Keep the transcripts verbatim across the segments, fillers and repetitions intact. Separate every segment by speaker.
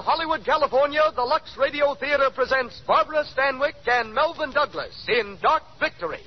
Speaker 1: Hollywood, California, the Lux Radio Theater presents Barbara Stanwyck and Melvin Douglas in Dark Victory.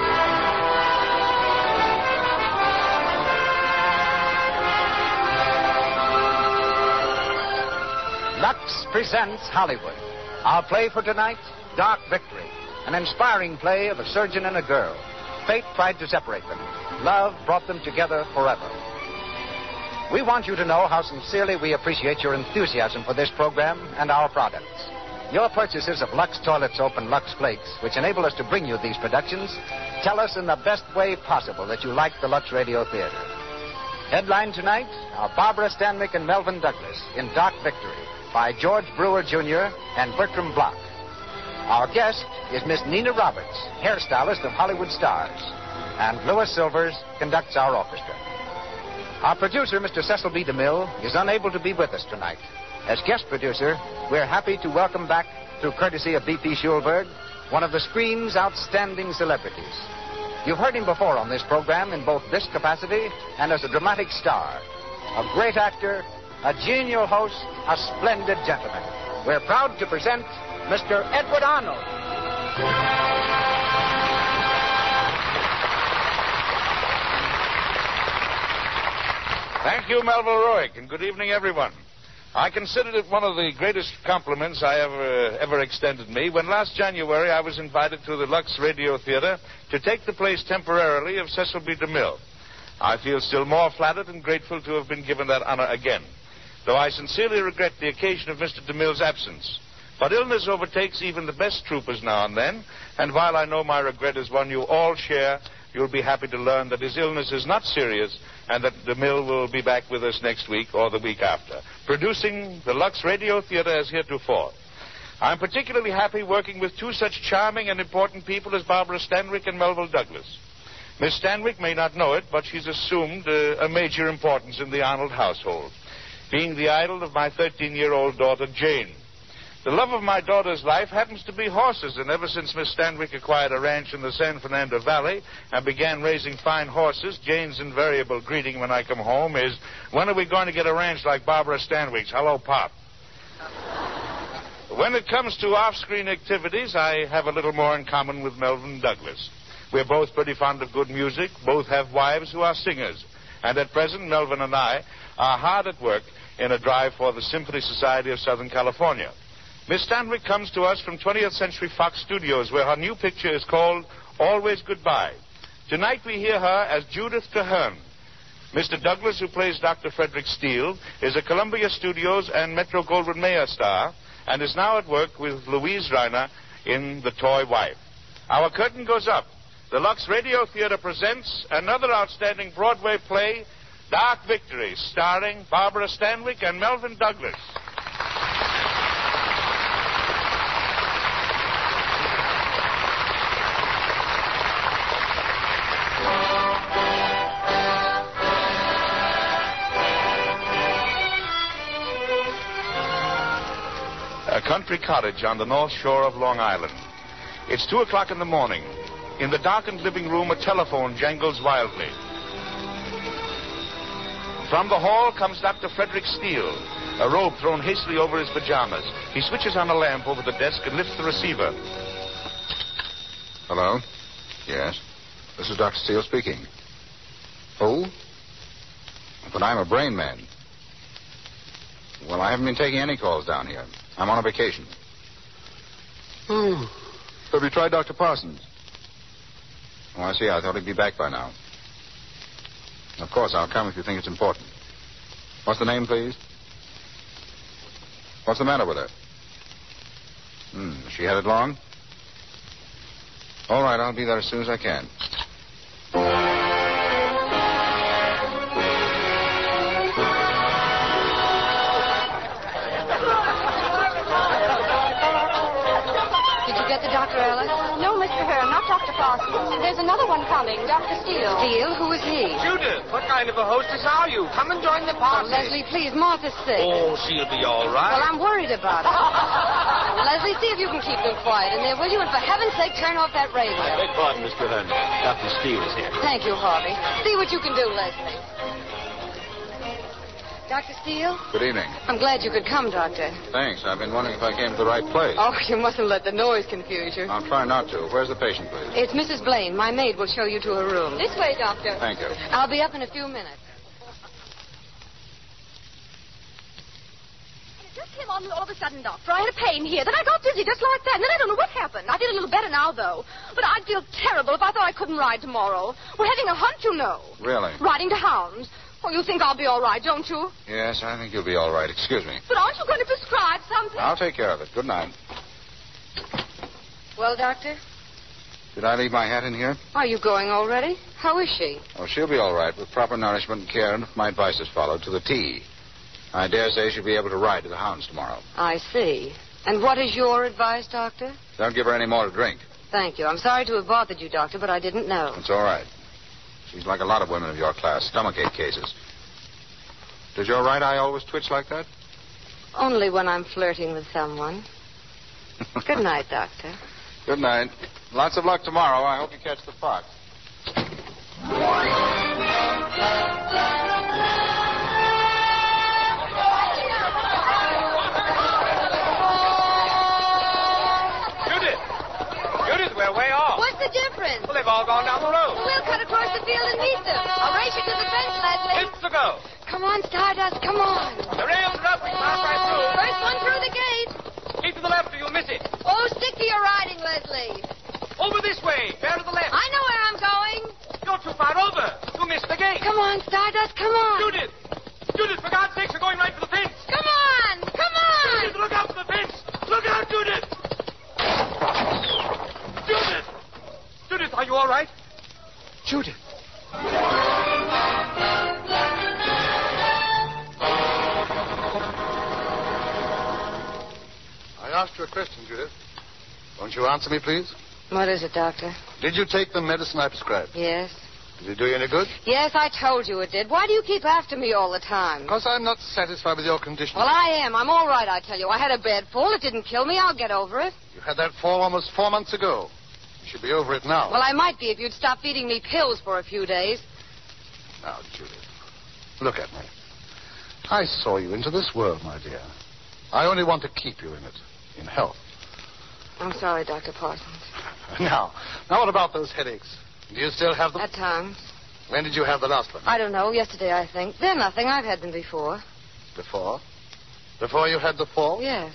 Speaker 2: Lux presents Hollywood. Our play for tonight, Dark Victory. An inspiring play of a surgeon and a girl. Fate tried to separate them. Love brought them together forever. We want you to know how sincerely we appreciate your enthusiasm for this program and our products. Your purchases of Lux Toilet Soap and Lux Flakes, which enable us to bring you these productions, tell us in the best way possible that you like the Lux Radio Theater. Headline tonight, our Barbara Stanwyck and Melvin Douglas in Dark Victory, by George Brewer, Junior and Bertram Block. Our guest is Miss Nina Roberts, hairstylist of Hollywood stars. And Louis Silvers conducts our orchestra. Our producer, Mister Cecil B. DeMille, is unable to be with us tonight. As guest producer, we're happy to welcome back, through courtesy of B P Schulberg, one of the screen's outstanding celebrities. You've heard him before on this program in both this capacity and as a dramatic star. A great actor, a genial host, a splendid gentleman. We're proud to present Mister Edward Arnold.
Speaker 3: Thank you, Melville Roig, and good evening, everyone. I considered it one of the greatest compliments I ever ever extended me when last January I was invited to the Lux Radio Theater to take the place temporarily of Cecil B. DeMille. I feel still more flattered and grateful to have been given that honor again, though I sincerely regret the occasion of Mister DeMille's absence. But illness overtakes even the best troopers now and then, and while I know my regret is one you all share, you'll be happy to learn that his illness is not serious and that DeMille will be back with us next week or the week after, producing the Lux Radio Theater as heretofore. I'm particularly happy working with two such charming and important people as Barbara Stanwyck and Melville Douglas. Miss Stanwyck may not know it, but she's assumed uh, a major importance in the Arnold household, being the idol of my thirteen-year-old daughter, Jane. The love of my daughter's life happens to be horses, and ever since Miss Stanwyck acquired a ranch in the San Fernando Valley and began raising fine horses, Jane's invariable greeting when I come home is, "When are we going to get a ranch like Barbara Stanwyck's? Hello, Pop." When it comes to off-screen activities, I have a little more in common with Melvin Douglas. We're both pretty fond of good music, both have wives who are singers, and at present, Melvin and I are hard at work in a drive for the Symphony Society of Southern California. Miss Stanwyck comes to us from twentieth Century Fox Studios, where her new picture is called Always Goodbye. Tonight we hear her as Judith Traherne. Mister Douglas, who plays Doctor Frederick Steele, is a Columbia Studios and Metro-Goldwyn-Mayer star and is now at work with Louise Reiner in The Toy Wife. Our curtain goes up. The Lux Radio Theater presents another outstanding Broadway play, Dark Victory, starring Barbara Stanwyck and Melvin Douglas. A country cottage on the north shore of Long Island. It's two o'clock in the morning. In the darkened living room, a telephone jangles wildly. From the hall comes Doctor Frederick Steele, a robe thrown hastily over his pajamas. He switches on a lamp over the desk and lifts the receiver.
Speaker 4: Hello? Yes? This is Doctor Steele speaking. Who? But I'm a brain man. Well, I haven't been taking any calls down here. I'm on a vacation. Oh. Have you tried Doctor Parsons? Oh, I see. I thought he'd be back by now. Of course, I'll come if you think it's important. What's the name, please? What's the matter with her? Hmm, has she had it long? All right, I'll be there as soon as I can.
Speaker 5: Doctor Ellis? No, Mister Hearn, not Doctor Parsons. There's another one coming, Doctor Steele.
Speaker 6: Steele? Who is he?
Speaker 1: Judith, what kind of a hostess are you? Come and join the party.
Speaker 6: Oh, Leslie, please, Martha's sick.
Speaker 1: Oh, she'll be all right.
Speaker 6: Well, I'm worried about her. Leslie, see if you can keep them quiet in there, will you? And for heaven's sake, turn off that radio.
Speaker 7: I beg pardon, Mister Hearn. Doctor Steele is here.
Speaker 6: Thank you, Harvey. See what you can do, Leslie. Doctor Steele?
Speaker 4: Good evening.
Speaker 6: I'm glad you could come, Doctor.
Speaker 4: Thanks. I've been wondering if I came to the right place.
Speaker 6: Oh, you mustn't let the noise confuse you.
Speaker 4: I'll try not to. Where's the patient, please?
Speaker 6: It's Missus Blaine. My maid will show you to her room.
Speaker 5: This way, Doctor.
Speaker 4: Thank you.
Speaker 6: I'll be up in a few minutes.
Speaker 5: It just came on me all of a sudden, Doctor. I had a pain here. Then I got dizzy just like that. And then I don't know what happened. I feel a little better now, though. But I'd feel terrible if I thought I couldn't ride tomorrow. We're having a hunt, you know.
Speaker 4: Really?
Speaker 5: Riding to hounds. Oh, you think I'll be all right, don't you?
Speaker 4: Yes, I think you'll be all right. Excuse me.
Speaker 5: But aren't you going to prescribe something?
Speaker 4: I'll take care of it. Good night.
Speaker 6: Well, Doctor?
Speaker 4: Did I leave my hat in here?
Speaker 6: Are you going already? How is she?
Speaker 4: Oh, she'll be all right with proper nourishment and care, and if my advice is followed to the T. I dare say she'll be able to ride to the hounds tomorrow.
Speaker 6: I see. And what is your advice, Doctor?
Speaker 4: Don't give her any more to drink.
Speaker 6: Thank you. I'm sorry to have bothered you, Doctor, but I didn't know.
Speaker 4: It's all right. She's like a lot of women of your class, stomachache cases. Does your right eye always twitch like that?
Speaker 6: Only when I'm flirting with someone. Good night, Doctor.
Speaker 4: Good night. Lots of luck tomorrow. I hope you catch the fox.
Speaker 8: Judith! Judith, we're way off.
Speaker 6: What's the difference?
Speaker 8: Well, they've all gone down the road.
Speaker 6: We'll cut across the field and meet them. I'll race you to the fence, Leslie.
Speaker 8: It's a go.
Speaker 6: Come on, Stardust, come on.
Speaker 8: The rails are up. We pass right through.
Speaker 6: First one through the gate.
Speaker 8: Keep to the left or you'll miss it.
Speaker 6: Oh, stick to your riding, Leslie.
Speaker 8: Over this way. Bear to the left.
Speaker 6: I know where I'm going.
Speaker 8: You're too far over. You missed the gate.
Speaker 6: Come on, Stardust, come on.
Speaker 8: Judith! Judith, for God's sake, you're going right for the fence.
Speaker 6: Come on, come on.
Speaker 8: Judith, look out for the fence. Look out, Judith! Judith! Judith, are you all right? Judith.
Speaker 9: I asked you a question, Judith. Won't you answer me, please?
Speaker 6: What is it, Doctor?
Speaker 9: Did you take the medicine I prescribed?
Speaker 6: Yes.
Speaker 9: Did it do you any good?
Speaker 6: Yes, I told you it did. Why do you keep after me all the time?
Speaker 9: Because I'm not satisfied with your condition.
Speaker 6: Well, I am. I'm all right, I tell you. I had a bad fall. It didn't kill me. I'll get over it.
Speaker 9: You had that fall almost four months ago. You should be over it now.
Speaker 6: Well, I might be if you'd stop feeding me pills for a few days.
Speaker 9: Now, Judith, look at me. I saw you into this world, my dear. I only want to keep you in it, in health.
Speaker 6: I'm sorry, Doctor Parsons.
Speaker 9: Now, now what about those headaches? Do you still have them?
Speaker 6: At times.
Speaker 9: When did you have the last one?
Speaker 6: I don't know. Yesterday, I think. They're nothing. I've had them before.
Speaker 9: Before? Before you had the fall?
Speaker 6: Yes.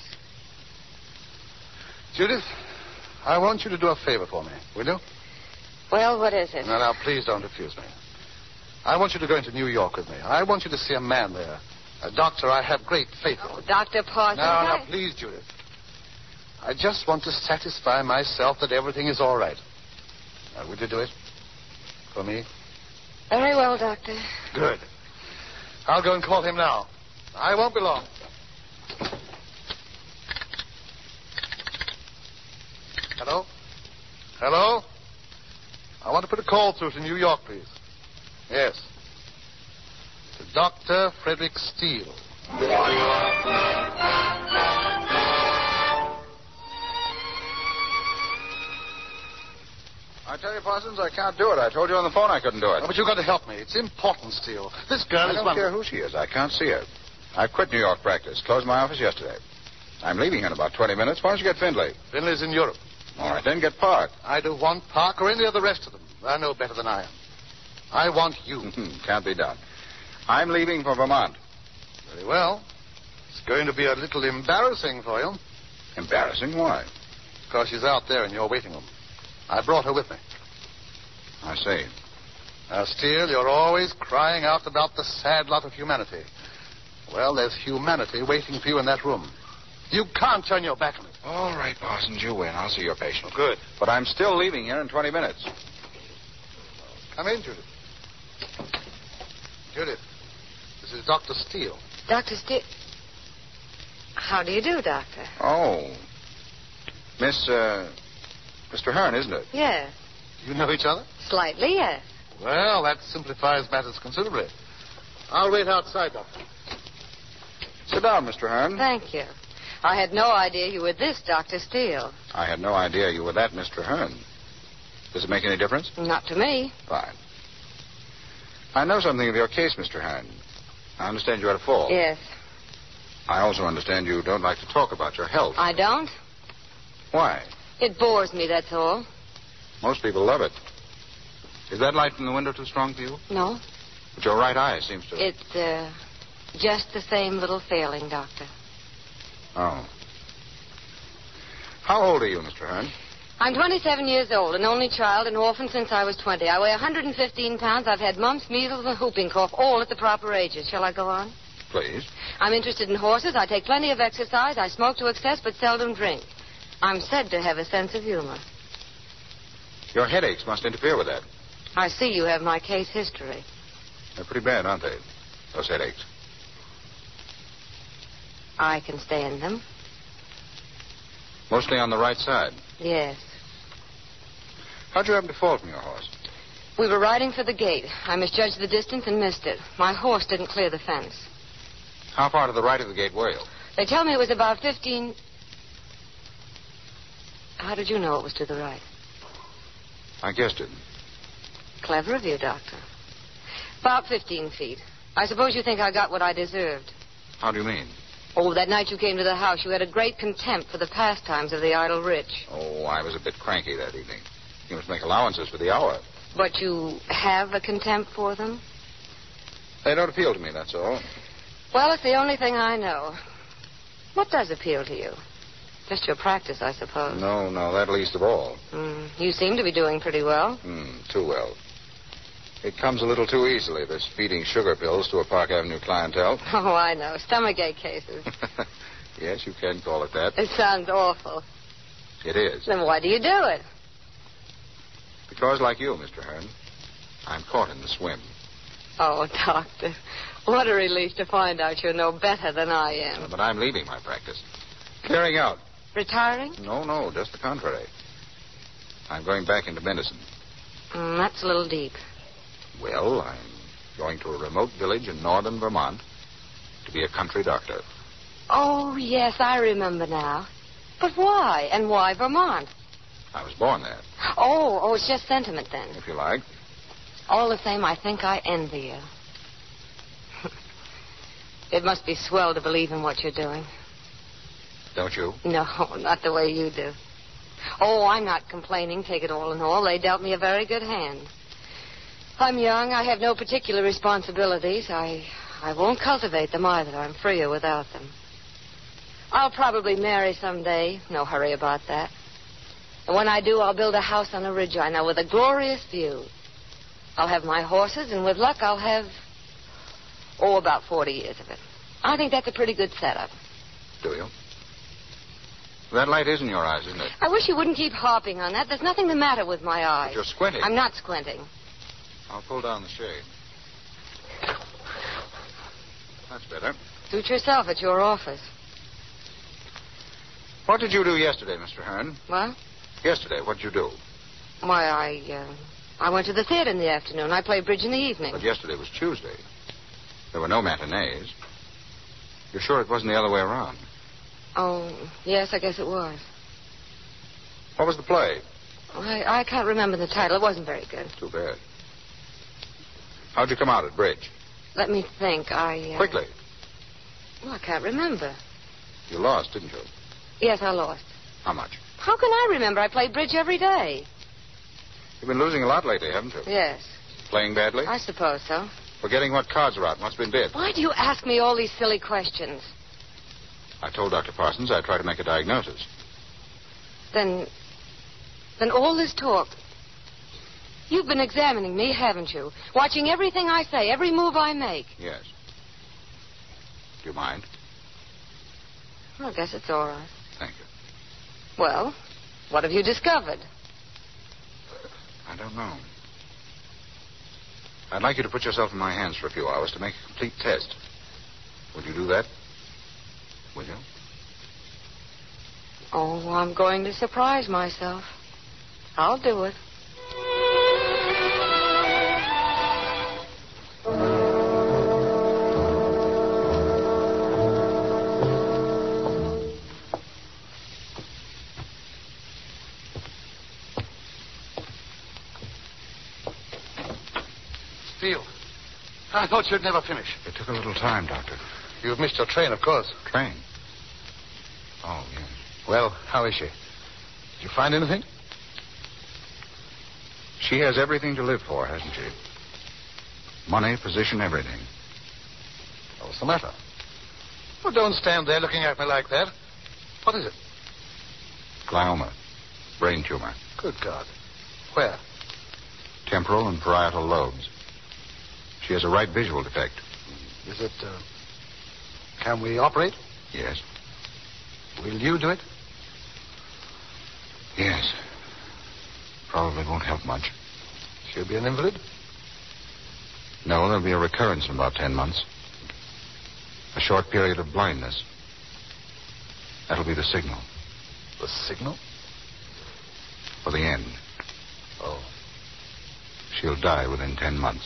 Speaker 9: Judith, I want you to do a favor for me, will you?
Speaker 6: Well, what is it?
Speaker 9: No, now, please don't refuse me. I want you to go into New York with me. I want you to see a man there. A doctor I have great faith in.
Speaker 6: Oh, Doctor Parsons.
Speaker 9: No,
Speaker 6: I...
Speaker 9: no, please, Judith. I just want to satisfy myself that everything is all right. Now, would you do it? For me?
Speaker 6: Very well, Doctor.
Speaker 9: Good. I'll go and call him now. I won't be long. Hello? Hello? I want to put a call through to New York, please. Yes. To Doctor Frederick Steele.
Speaker 4: I tell you, Parsons, I can't do it. I told you on the phone I couldn't do it.
Speaker 9: Oh, but you've got to help me. It's important, Steele. This girl
Speaker 4: I
Speaker 9: is
Speaker 4: don't
Speaker 9: one...
Speaker 4: care who she is. I can't see her. I quit New York practice. Closed my office yesterday. I'm leaving in about twenty minutes. Why don't you get Findlay?
Speaker 9: Findlay's in Europe.
Speaker 4: All right, then get Park.
Speaker 9: I don't want Park or any of the rest of them. They're no better than I am. I want you.
Speaker 4: Can't be done. I'm leaving for Vermont.
Speaker 9: Very well. It's going to be a little embarrassing for you.
Speaker 4: Embarrassing? Why?
Speaker 9: Because she's out there in your waiting room. I brought her with me.
Speaker 4: I see.
Speaker 9: Now, Steele, you're always crying out about the sad lot of humanity. Well, there's humanity waiting for you in that room. You can't turn your back on it.
Speaker 4: All right, Parsons, you win. I'll see your patient.
Speaker 9: Good.
Speaker 4: But I'm still leaving here in twenty minutes.
Speaker 9: Come in, Judith. Judith, this is Doctor Steele.
Speaker 6: Doctor Steele. How do you do, Doctor?
Speaker 4: Oh. Miss, uh, Mister Hearn, isn't it?
Speaker 6: Yes.
Speaker 9: You know each other?
Speaker 6: Slightly, yes.
Speaker 9: Well, that simplifies matters considerably. I'll wait outside, Doctor.
Speaker 4: Sit down, Mister Hearn.
Speaker 6: Thank you. I had no idea you were this, Doctor Steele.
Speaker 4: I had no idea you were that, Mister Hearn. Does it make any difference?
Speaker 6: Not to me.
Speaker 4: Fine. I know something of your case, Mister Hearn. I understand you had a fall.
Speaker 6: Yes.
Speaker 4: I also understand you don't like to talk about your health.
Speaker 6: I don't?
Speaker 4: Why?
Speaker 6: It bores me, that's all.
Speaker 4: Most people love it. Is that light from the window too strong for you?
Speaker 6: No.
Speaker 4: But your right eye seems to...
Speaker 6: It's, uh, just the same little failing, Doctor.
Speaker 4: Oh. How old are you, Mister Hearn?
Speaker 6: I'm twenty-seven years old, an only child, an orphan since I was twenty. I weigh one hundred fifteen pounds. I've had mumps, measles, and whooping cough, all at the proper ages. Shall I go on?
Speaker 4: Please.
Speaker 6: I'm interested in horses. I take plenty of exercise. I smoke to excess, but seldom drink. I'm said to have a sense of humor.
Speaker 4: Your headaches must interfere with that.
Speaker 6: I see you have my case history.
Speaker 4: They're pretty bad, aren't they? Those headaches.
Speaker 6: I can stand them.
Speaker 4: Mostly on the right side.
Speaker 6: Yes.
Speaker 4: How'd you happen to fall from your horse?
Speaker 6: We were riding for the gate. I misjudged the distance and missed it. My horse didn't clear the fence.
Speaker 4: How far to the right of the gate were you?
Speaker 6: They tell me it was about fifteen... How did you know it was to the right?
Speaker 4: I guessed it.
Speaker 6: Clever of you, Doctor. About fifteen feet. I suppose you think I got what I deserved.
Speaker 4: How do you mean?
Speaker 6: Oh, that night you came to the house, you had a great contempt for the pastimes of the idle rich.
Speaker 4: Oh, I was a bit cranky that evening. You must make allowances for the hour.
Speaker 6: But you have a contempt for them?
Speaker 4: They don't appeal to me, that's all.
Speaker 6: Well, it's the only thing I know. What does appeal to you? Just your practice, I suppose.
Speaker 4: No, no, that least of all.
Speaker 6: Mm, you seem to be doing pretty well.
Speaker 4: Hmm, too well. It comes a little too easily, this feeding sugar pills to a Park Avenue clientele.
Speaker 6: Oh, I know. Stomachache cases.
Speaker 4: Yes, you can call it that.
Speaker 6: It sounds awful.
Speaker 4: It is.
Speaker 6: Then why do you do it?
Speaker 4: Because, like you, Mister Hearn, I'm caught in the swim.
Speaker 6: Oh, Doctor, what a relief to find out you're no better than I am.
Speaker 4: But I'm leaving my practice. Clearing out.
Speaker 6: Retiring?
Speaker 4: No, no, just the contrary. I'm going back into medicine.
Speaker 6: Mm, that's a little deep.
Speaker 4: Well, I'm going to a remote village in northern Vermont to be a country doctor.
Speaker 6: Oh, yes, I remember now. But why? And why Vermont?
Speaker 4: I was born there.
Speaker 6: Oh, oh, it's just sentiment then.
Speaker 4: If you like.
Speaker 6: All the same, I think I envy you. It must be swell to believe in what you're doing.
Speaker 4: Don't you?
Speaker 6: No, not the way you do. Oh, I'm not complaining, take it all in all. They dealt me a very good hand. I'm young. I have no particular responsibilities. I, I won't cultivate them either. I'm freer without them. I'll probably marry someday. No hurry about that. And when I do, I'll build a house on a ridge I know with a glorious view. I'll have my horses, and with luck, I'll have, oh, about forty years of it. I think that's a pretty good setup.
Speaker 4: Do you? That light is in your eyes, isn't it?
Speaker 6: I wish you wouldn't keep harping on that. There's nothing the matter with my eyes.
Speaker 4: But you're squinting.
Speaker 6: I'm not squinting.
Speaker 4: I'll pull down the shade. That's better.
Speaker 6: Suit yourself at your office.
Speaker 4: What did you do yesterday, Mister Hearn?
Speaker 6: What?
Speaker 4: Yesterday, what did you do?
Speaker 6: Why, I, uh, I went to the theater in the afternoon. I played bridge in the evening.
Speaker 4: But yesterday was Tuesday. There were no matinees. You're sure it wasn't the other way around?
Speaker 6: Oh, yes, I guess it was.
Speaker 4: What was the play?
Speaker 6: I, I can't remember the title. It wasn't very good.
Speaker 4: Too bad. How'd you come out at bridge?
Speaker 6: Let me think. I... Uh...
Speaker 4: Quickly.
Speaker 6: Well, I can't remember.
Speaker 4: You lost, didn't you?
Speaker 6: Yes, I lost.
Speaker 4: How much?
Speaker 6: How can I remember? I played bridge every day.
Speaker 4: You've been losing a lot lately, haven't you?
Speaker 6: Yes.
Speaker 4: Playing badly?
Speaker 6: I suppose so.
Speaker 4: Forgetting what cards are out and what's been bid.
Speaker 6: Why do you ask me all these silly questions?
Speaker 4: I told Doctor Parsons I'd try to make a diagnosis.
Speaker 6: Then... Then all this talk... You've been examining me, haven't you? Watching everything I say, every move I make.
Speaker 4: Yes. Do you mind?
Speaker 6: Well, I guess it's all right.
Speaker 4: Thank you.
Speaker 6: Well, what have you discovered?
Speaker 4: I don't know. I'd like you to put yourself in my hands for a few hours to make a complete test. Would you do that? Will you?
Speaker 6: Oh, I'm going to surprise myself. I'll do it.
Speaker 9: Steele. I thought you'd never finish.
Speaker 4: It took a little time, Doctor.
Speaker 9: You've missed your train, of course.
Speaker 4: Train? Oh, yes.
Speaker 9: Well, how is she? Did you find anything?
Speaker 4: She has everything to live for, hasn't she? Money, position, everything.
Speaker 9: What's the matter? Well, don't stand there looking at me like that. What is it?
Speaker 4: Glioma. Brain tumor.
Speaker 9: Good God. Where?
Speaker 4: Temporal and parietal lobes. She has a right visual defect.
Speaker 9: Is it, uh... Can we operate?
Speaker 4: Yes.
Speaker 9: Will you do it?
Speaker 4: Yes. Probably won't help much.
Speaker 9: She'll be an invalid?
Speaker 4: No, there'll be a recurrence in about ten months. A short period of blindness. That'll be the signal.
Speaker 9: The signal?
Speaker 4: For the end.
Speaker 9: Oh.
Speaker 4: She'll die within ten months.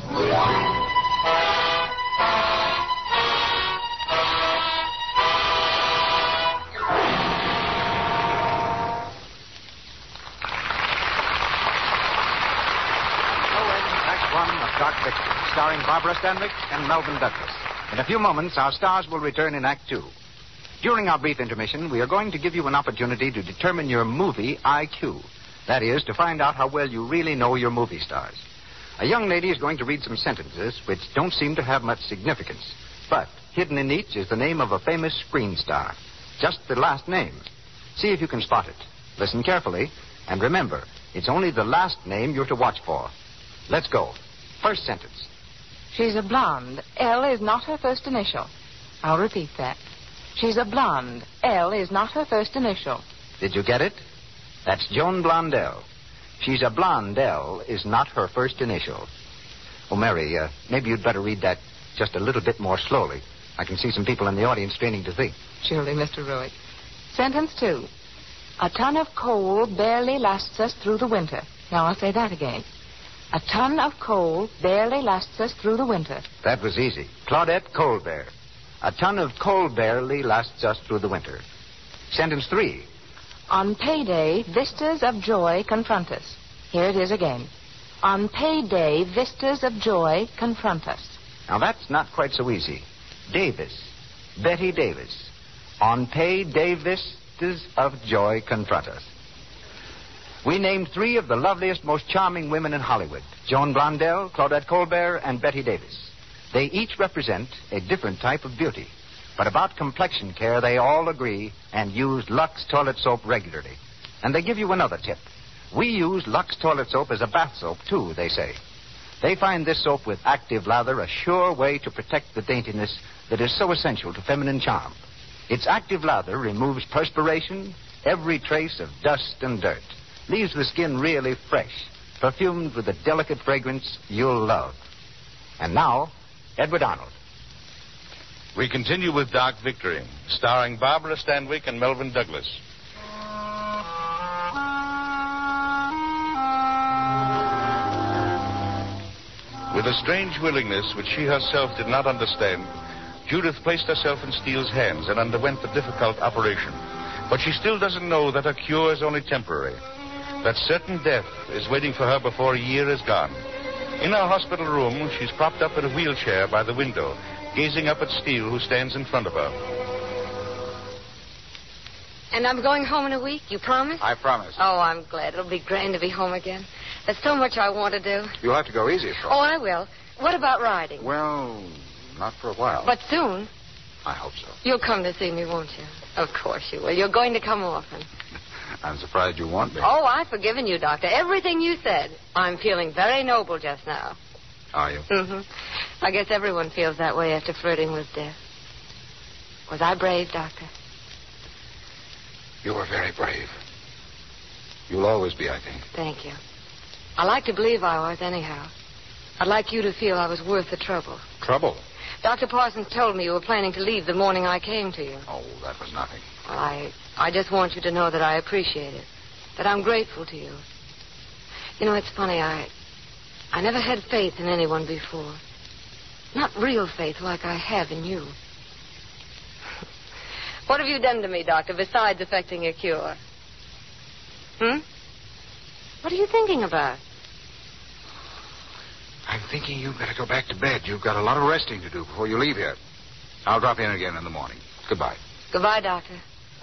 Speaker 2: Doc Victory, starring Barbara Stanwyck and Melvin Douglas. In a few moments, our stars will return in Act Two. During our brief intermission, we are going to give you an opportunity to determine your movie I Q. That is, to find out how well you really know your movie stars. A young lady is going to read some sentences which don't seem to have much significance. But hidden in each is the name of a famous screen star. Just the last name. See if you can spot it. Listen carefully, and remember, it's only the last name you're to watch for. Let's go. First sentence.
Speaker 10: She's a blonde. L is not her first initial. I'll repeat that. She's a blonde. L is not her first initial.
Speaker 2: Did you get it? That's Joan Blondell. She's a blonde. L is not her first initial. Oh, Mary, uh, maybe you'd better read that just a little bit more slowly. I can see some people in the audience straining to think.
Speaker 10: Surely, Mister Ruick. Sentence two. A ton of coal barely lasts us through the winter. Now, I'll say that again. A ton of coal barely lasts us through the winter.
Speaker 2: That was easy. Claudette Colbert. A ton of coal barely lasts us through the winter. Sentence three.
Speaker 10: On payday, vistas of joy confront us. Here it is again. On payday, vistas of joy confront us.
Speaker 2: Now, that's not quite so easy. Davis. Betty Davis. On payday, vistas of joy confront us. We named three of the loveliest, most charming women in Hollywood. Joan Blondell, Claudette Colbert, and Betty Davis. They each represent a different type of beauty. But about complexion care, they all agree and use Lux toilet soap regularly. And they give you another tip. We use Lux toilet soap as a bath soap, too, they say. They find this soap with active lather a sure way to protect the daintiness that is so essential to feminine charm. Its active lather removes perspiration, every trace of dust and dirt. Leaves the skin really fresh, perfumed with a delicate fragrance you'll love. And now, Edward Arnold.
Speaker 3: We continue with Doc Victory, starring Barbara Stanwyck and Melvin Douglas. With a strange willingness which she herself did not understand, Judith placed herself in Steele's hands and underwent the difficult operation. But she still doesn't know that her cure is only temporary. That certain death is waiting for her before a year is gone. In her hospital room, she's propped up in a wheelchair by the window, gazing up at Steele, who stands in front of her.
Speaker 6: And I'm going home in a week, you promise?
Speaker 4: I promise.
Speaker 6: Oh, I'm glad. It'll be grand to be home again. There's so much I want to do.
Speaker 4: You'll have to go easy,
Speaker 6: Oh, I will. What about riding?
Speaker 4: Well, not for a while.
Speaker 6: But soon.
Speaker 4: I hope so.
Speaker 6: You'll come to see me, won't you? Of course you will. You're going to come often.
Speaker 4: I'm surprised you want me.
Speaker 6: Oh, I've forgiven you, Doctor. Everything you said. I'm feeling very noble just now.
Speaker 4: Are you?
Speaker 6: Mm-hmm. I guess everyone feels that way after flirting with death. Was I brave, Doctor?
Speaker 4: You were very brave. You'll always be, I think.
Speaker 6: Thank you. I like to believe I was, anyhow. I'd like you to feel I was worth the trouble.
Speaker 4: Trouble?
Speaker 6: Doctor Parsons told me you were planning to leave the morning I came to you.
Speaker 4: Oh, that was nothing.
Speaker 6: Well, I, I just want you to know that I appreciate it, that I'm grateful to you. You know, it's funny, I, I never had faith in anyone before. Not real faith like I have in you. What have you done to me, Doctor, besides effecting a cure? Hmm? What are you thinking about?
Speaker 4: I'm thinking you've got to go back to bed. You've got a lot of resting to do before you leave here. I'll drop in again in the morning. Goodbye.
Speaker 6: Goodbye, Doctor.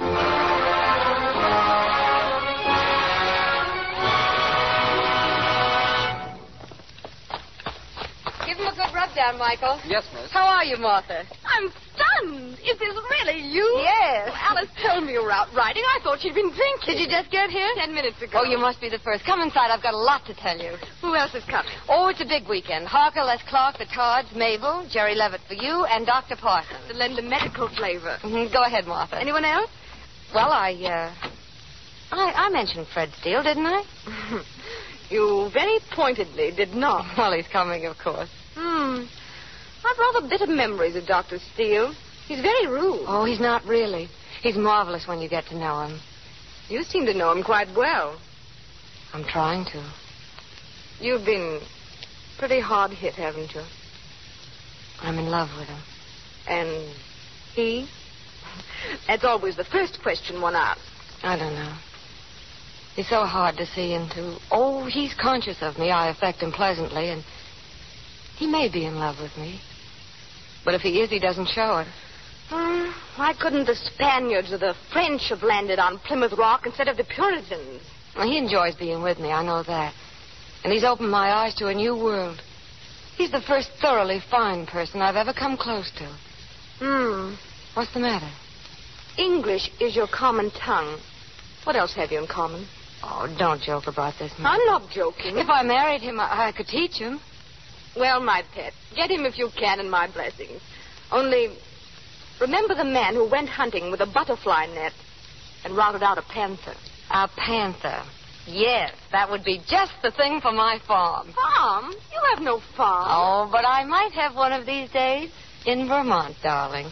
Speaker 6: Give him a good rub down, Michael.
Speaker 8: Yes, miss.
Speaker 6: How are you, Martha?
Speaker 5: I'm stunned. Is this really you?
Speaker 6: Yes.
Speaker 5: Well, Alice told me you were out riding. I thought she'd been drinking.
Speaker 6: Did you just get here?
Speaker 5: Ten minutes ago.
Speaker 6: Oh, you must be the first. Come inside. I've got a lot to tell you.
Speaker 5: Who else is coming?
Speaker 6: Oh, it's a big weekend. Harker, Les Clark, the Todds, Mabel, Jerry Levitt for you, and Doctor Parsons.
Speaker 5: To lend a medical flavor.
Speaker 6: Mm-hmm. Go ahead, Martha.
Speaker 5: Anyone else?
Speaker 6: Well, I, uh... I, I mentioned Fred Steele, didn't I?
Speaker 5: You very pointedly did not.
Speaker 6: Well, he's coming, of course.
Speaker 5: Hmm. I've rather bitter memories of Doctor Steele. He's very rude.
Speaker 6: Oh, he's not really. He's marvelous when you get to know him.
Speaker 5: You seem to know him quite well.
Speaker 6: I'm trying to.
Speaker 5: You've been pretty hard hit, haven't you?
Speaker 6: I'm in love with him.
Speaker 5: And he? That's always the first question one asks.
Speaker 6: I don't know. He's so hard to see into. Oh, he's conscious of me. I affect him pleasantly, and he may be in love with me. But if he is, he doesn't show it.
Speaker 5: Hmm. Why couldn't the Spaniards or the French have landed on Plymouth Rock instead of the Puritans?
Speaker 6: Well, he enjoys being with me, I know that. And he's opened my eyes to a new world. He's the first thoroughly fine person I've ever come close to.
Speaker 5: Hmm.
Speaker 6: What's the matter?
Speaker 5: English is your common tongue. What else have you in common?
Speaker 6: Oh, don't joke about this, man.
Speaker 5: I'm not joking.
Speaker 6: If I married him, I, I could teach him.
Speaker 5: Well, my pet, get him if you can, and my blessings. Only, remember the man who went hunting with a butterfly net and routed out a panther.
Speaker 6: A panther. Yes, that would be just the thing for my farm.
Speaker 5: Farm? You have no farm.
Speaker 6: Oh, but I might have one of these days in Vermont, darling.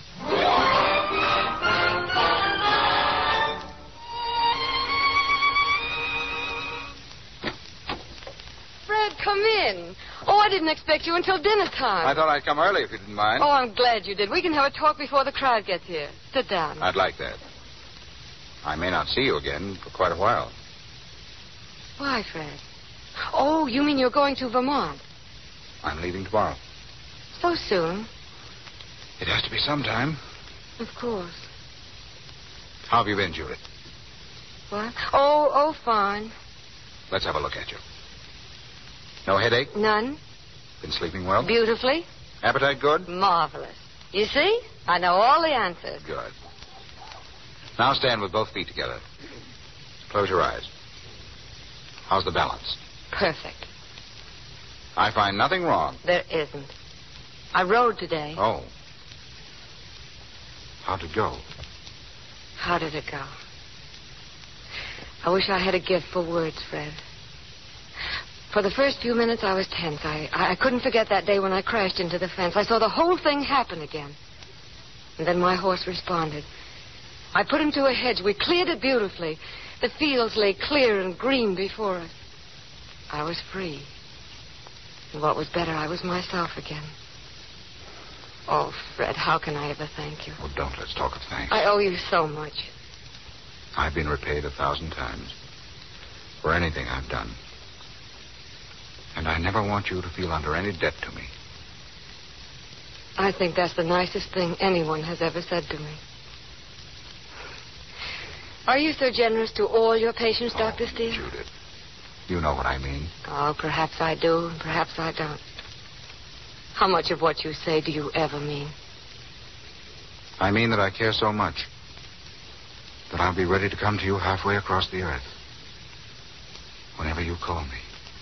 Speaker 6: Fred, come in. Oh, I didn't expect you until dinner time.
Speaker 4: I thought I'd come early if you didn't mind.
Speaker 6: Oh, I'm glad you did. We can have a talk before the crowd gets here. Sit down.
Speaker 4: I'd like that. I may not see you again for quite a while.
Speaker 6: Why, Fred? Oh, you mean you're going to Vermont?
Speaker 4: I'm leaving tomorrow.
Speaker 6: So soon?
Speaker 4: It has to be sometime.
Speaker 6: Of course.
Speaker 4: How have you been, Judith?
Speaker 6: What? Oh, oh, fine.
Speaker 4: Let's have a look at you. No headache?
Speaker 6: None.
Speaker 4: Been sleeping well?
Speaker 6: Beautifully.
Speaker 4: Appetite good?
Speaker 6: Marvelous. You see? I know all the answers.
Speaker 4: Good. Now stand with both feet together. Close your eyes. How's the balance?
Speaker 6: Perfect.
Speaker 4: I find nothing wrong.
Speaker 6: There isn't. I rode today.
Speaker 4: Oh. How'd it go?
Speaker 6: How did it go? I wish I had a gift for words, Fred. For the first few minutes, I was tense. I, I couldn't forget that day when I crashed into the fence. I saw the whole thing happen again. And then my horse responded. I put him to a hedge. We cleared it beautifully. The fields lay clear and green before us. I was free. And what was better, I was myself again. Oh, Fred, how can I ever thank you?
Speaker 4: Well, don't let's talk of thanks.
Speaker 6: I owe you so much.
Speaker 4: I've been repaid a thousand times for anything I've done. And I never want you to feel under any debt to me.
Speaker 6: I think that's the nicest thing anyone has ever said to me. Are you so generous to all your patients,
Speaker 4: oh,
Speaker 6: Doctor Steele?
Speaker 4: Judith, you know what I mean.
Speaker 6: Oh, perhaps I do, and perhaps I don't. How much of what you say do you ever mean?
Speaker 4: I mean that I care so much that I'll be ready to come to you halfway across the earth whenever you call me.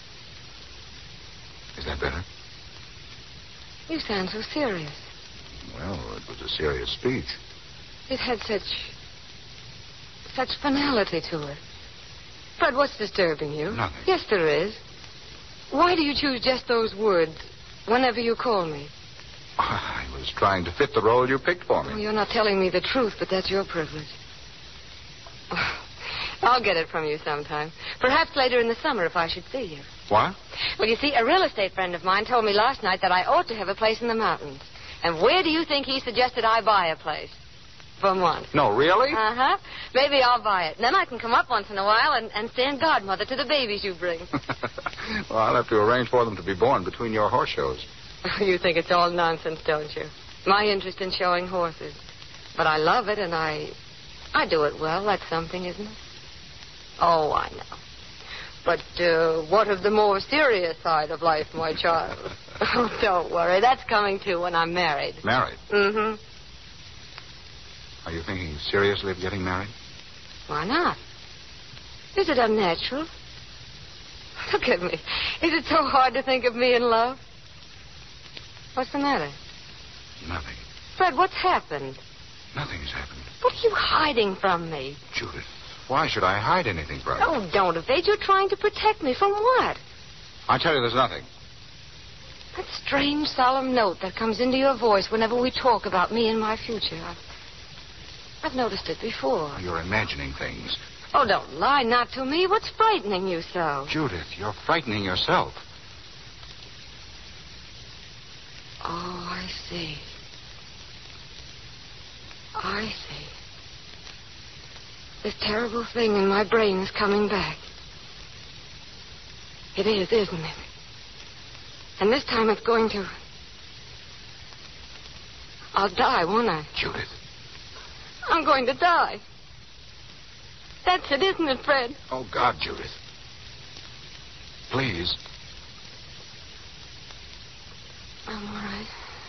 Speaker 4: Is that better?
Speaker 6: You sound so serious.
Speaker 4: Well, it was a serious speech.
Speaker 6: It had such... such finality to it. Fred, what's disturbing you?
Speaker 4: Nothing.
Speaker 6: Yes, there is. Why do you choose just those words whenever you call me?
Speaker 4: I was trying to fit the role you picked for me.
Speaker 6: Oh, you're not telling me the truth, but that's your privilege. I'll get it from you sometime. Perhaps later in the summer if I should see you.
Speaker 4: What?
Speaker 6: Well, you see, a real estate friend of mine told me last night that I ought to have a place in the mountains. And where do you think he suggested I buy a place? for months.
Speaker 4: No, really?
Speaker 6: Uh-huh. Maybe I'll buy it. And then I can come up once in a while and, and stand godmother to the babies you bring.
Speaker 4: Well, I'll have to arrange for them to be born between your horse shows.
Speaker 6: You think it's all nonsense, don't you? My interest in showing horses. But I love it, and I... I do it well. That's something, isn't it? Oh, I know. But uh, what of the more serious side of life, my child? Oh, don't worry. That's coming, too, when I'm married.
Speaker 4: Married?
Speaker 6: Mm-hmm.
Speaker 4: Are you thinking seriously of getting married?
Speaker 6: Why not? Is it unnatural? Look at me. Is it so hard to think of me in love? What's the matter?
Speaker 4: Nothing.
Speaker 6: Fred, what's happened?
Speaker 4: Nothing's happened.
Speaker 6: What are you hiding from me?
Speaker 4: Judith, why should I hide anything from you?
Speaker 6: Oh, don't evade. You're trying to protect me. From what?
Speaker 4: I tell you, there's nothing.
Speaker 6: That strange, solemn note that comes into your voice whenever we talk about me and my future. I've, I've noticed it before.
Speaker 4: You're imagining things.
Speaker 6: Oh, don't lie, not to me. What's frightening you so?
Speaker 4: Judith, you're frightening yourself.
Speaker 6: Oh, I see. I see. This terrible thing in my brain is coming back. It is, isn't it? And this time it's going to... I'll die, won't I?
Speaker 4: Judith.
Speaker 6: I'm going to die. That's it, isn't it, Fred?
Speaker 4: Oh, God, Judith. Please.
Speaker 6: I'm all right.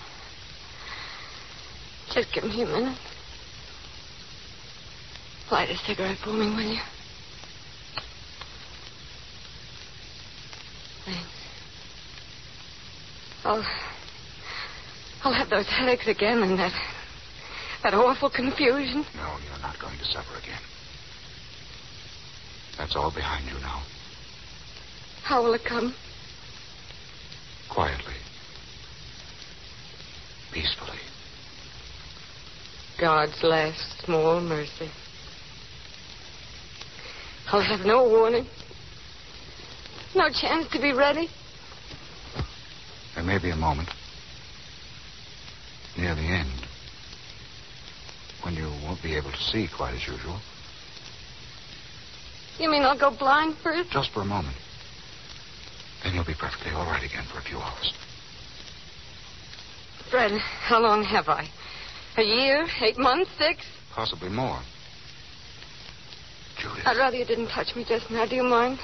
Speaker 6: Just give me a minute. Light a cigarette for me, will you? Thanks. I'll... I'll have those headaches again and that... that awful confusion.
Speaker 4: No, you're not going to suffer again. That's all behind you now.
Speaker 6: How will it come?
Speaker 4: Quietly. Peacefully.
Speaker 6: God's last small mercy. I'll have no warning. No chance to be ready.
Speaker 4: There may be a moment near the end when you won't be able to see quite as usual.
Speaker 6: You mean I'll go blind first?
Speaker 4: Just for a moment. Then you'll be perfectly all right again for a few hours.
Speaker 6: Fred, how long have I? A year? Eight months? Six?
Speaker 4: Possibly more. Judith.
Speaker 6: I'd rather you didn't touch me just now. Do you mind?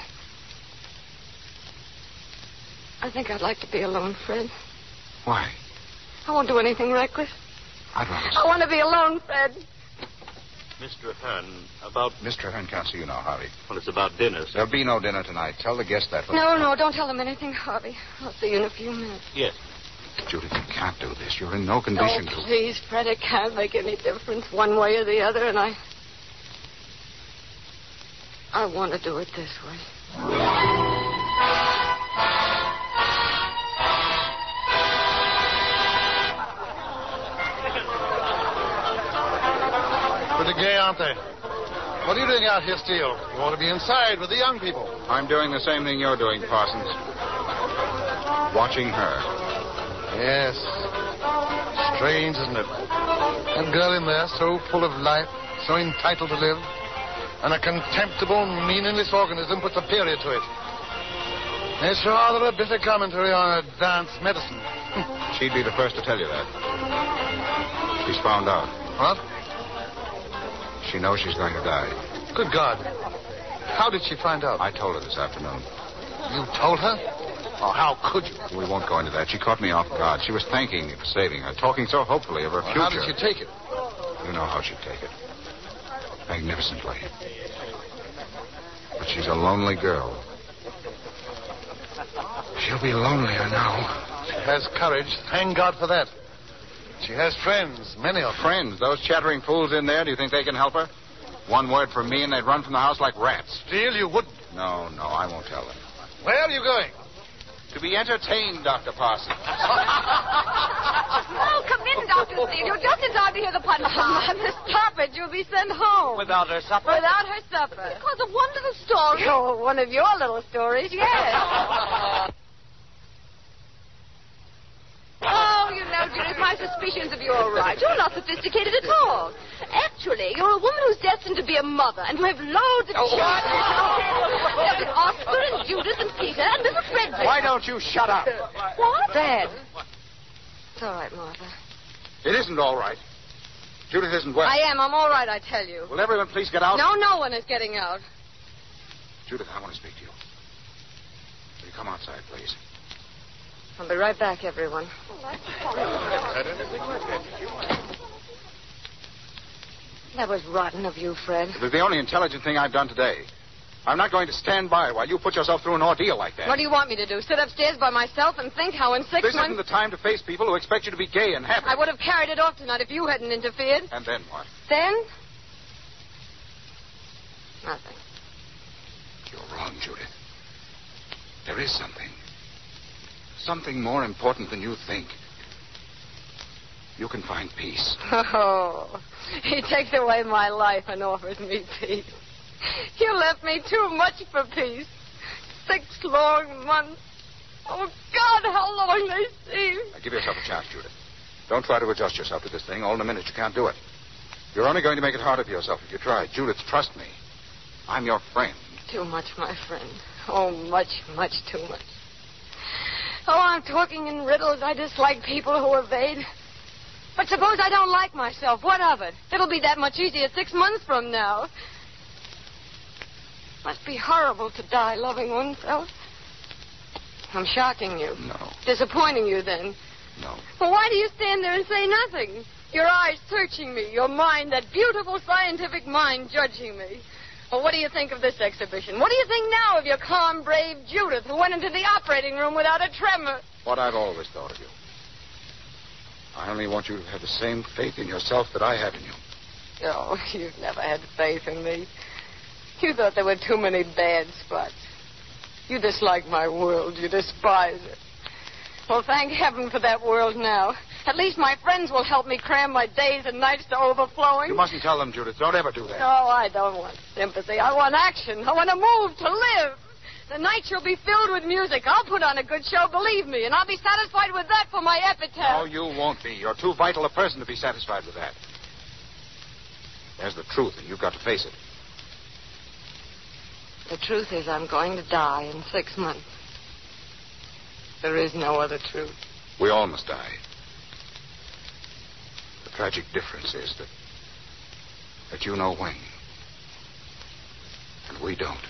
Speaker 6: I think I'd like to be alone, Fred.
Speaker 4: Why?
Speaker 6: I won't do anything reckless.
Speaker 4: I'd rather...
Speaker 6: I want to be alone, Fred.
Speaker 7: Mister Hearn, about...
Speaker 4: Mister Hearn can't see you now, Harvey.
Speaker 7: Well, it's about dinner, sir.
Speaker 4: There'll be no dinner tonight. Tell the guest that.
Speaker 6: No, no, don't tell them anything, Harvey. I'll see you in a few minutes.
Speaker 7: Yes.
Speaker 4: Judith, you can't do this. You're in no condition
Speaker 6: oh,
Speaker 4: to...
Speaker 6: please, Fred, it can't make any difference one way or the other, and I... I want to do it this way.
Speaker 9: Pretty gay, aren't they? What are you doing out here, Steele? You ought to be inside with the young people.
Speaker 4: I'm doing the same thing you're doing, Parsons. Watching her.
Speaker 9: Yes. Strange, isn't it? That girl in there, so full of life, so entitled to live. And a contemptible, meaningless organism puts a period to it. It's rather a bitter commentary on advanced medicine.
Speaker 4: She'd be the first to tell you that. She's found out.
Speaker 9: What?
Speaker 4: She knows she's going to die.
Speaker 9: Good God. How did she find out?
Speaker 4: I told her this afternoon.
Speaker 9: You told her? Oh, how could you?
Speaker 4: We won't go into that. She caught me off guard. She was thanking me for saving her, talking so hopefully of her
Speaker 9: Well,
Speaker 4: future.
Speaker 9: how did she take it?
Speaker 4: You know how she'd take it. Magnificently. But she's a lonely girl. She'll be lonelier now.
Speaker 9: She has courage. Thank God for that. She has friends, many of them.
Speaker 4: Friends? Those chattering fools in there, do you think they can help her? One word from me and they'd run from the house like rats.
Speaker 9: Steele, you wouldn't.
Speaker 4: No, no, I won't tell them.
Speaker 9: Where are you going?
Speaker 4: To be entertained, Doctor Parsons.
Speaker 5: Oh, come in, Doctor Steele. You're just in time to hear the punch line.
Speaker 6: Mother, stop it. You'll be sent home.
Speaker 7: Without her supper?
Speaker 6: Without her supper.
Speaker 5: Because of one little story.
Speaker 6: Oh, one of your little stories, yes.
Speaker 5: Oh, you know, Judith, my suspicions suspicions of you are right. You're not sophisticated at all. Actually, you're a woman who's destined to be a mother and who have loads of
Speaker 2: Oh.
Speaker 5: children. There's Oscar and Judith and Peter and Missus Frederick.
Speaker 2: Why don't you shut up?
Speaker 5: What?
Speaker 6: Dad. It's all right, Martha.
Speaker 4: It isn't all right. Judith isn't well.
Speaker 6: I am. I'm all right, I tell you.
Speaker 4: Will everyone please get out?
Speaker 6: No, no one is getting out.
Speaker 4: Judith, I want to speak to you. Will you come outside, please?
Speaker 6: I'll be right back, everyone. That was rotten of you, Fred.
Speaker 4: It was the only intelligent thing I've done today. I'm not going to stand by while you put yourself through an ordeal like that.
Speaker 6: What do you want me to do? Sit upstairs by myself and think how in six
Speaker 4: This
Speaker 6: months...
Speaker 4: isn't the time to face people who expect you to be gay and happy.
Speaker 6: I would have carried it off tonight if you hadn't interfered.
Speaker 4: And then what?
Speaker 6: Then? Nothing.
Speaker 4: You're wrong, Judith. There is something. Something more important than you think. You can find peace.
Speaker 6: Oh, he takes away my life and offers me peace. You left me too much for peace. Six long months. Oh, God, how long they seem.
Speaker 4: Now, give yourself a chance, Judith. Don't try to adjust yourself to this thing. All in a minute, you can't do it. You're only going to make it harder for yourself if you try. Judith, trust me. I'm your friend.
Speaker 6: Too much, my friend. Oh, much, much too much. Oh, I'm talking in riddles. I dislike people who evade. But suppose I don't like myself. What of it? It'll be that much easier six months from now. Must be horrible to die loving oneself. I'm shocking you.
Speaker 4: No.
Speaker 6: Disappointing you, then.
Speaker 4: No.
Speaker 6: Well, why do you stand there and say nothing? Your eyes searching me, your mind, that beautiful scientific mind judging me. Well, what do you think of this exhibition? What do you think now of your calm, brave Judith who went into the operating room without a tremor?
Speaker 4: What I've always thought of you. I only want you to have the same faith in yourself that I have in you.
Speaker 6: Oh, you've never had faith in me. You thought there were too many bad spots. You dislike my world. You despise it. Well, thank heaven for that world now. At least my friends will help me cram my days and nights to overflowing.
Speaker 4: You mustn't tell them, Judith. Don't ever do that.
Speaker 6: No, I don't want sympathy. I want action. I want to move, to live. The night you'll be filled with music. I'll put on a good show, believe me, and I'll be satisfied with that for my epitaph.
Speaker 4: No, you won't be. You're too vital a person to be satisfied with that. There's the truth, and you've got to face it.
Speaker 6: The truth is I'm going to die in six months. There is no other truth.
Speaker 4: We all must die. The tragic difference is that that you know when. And we don't.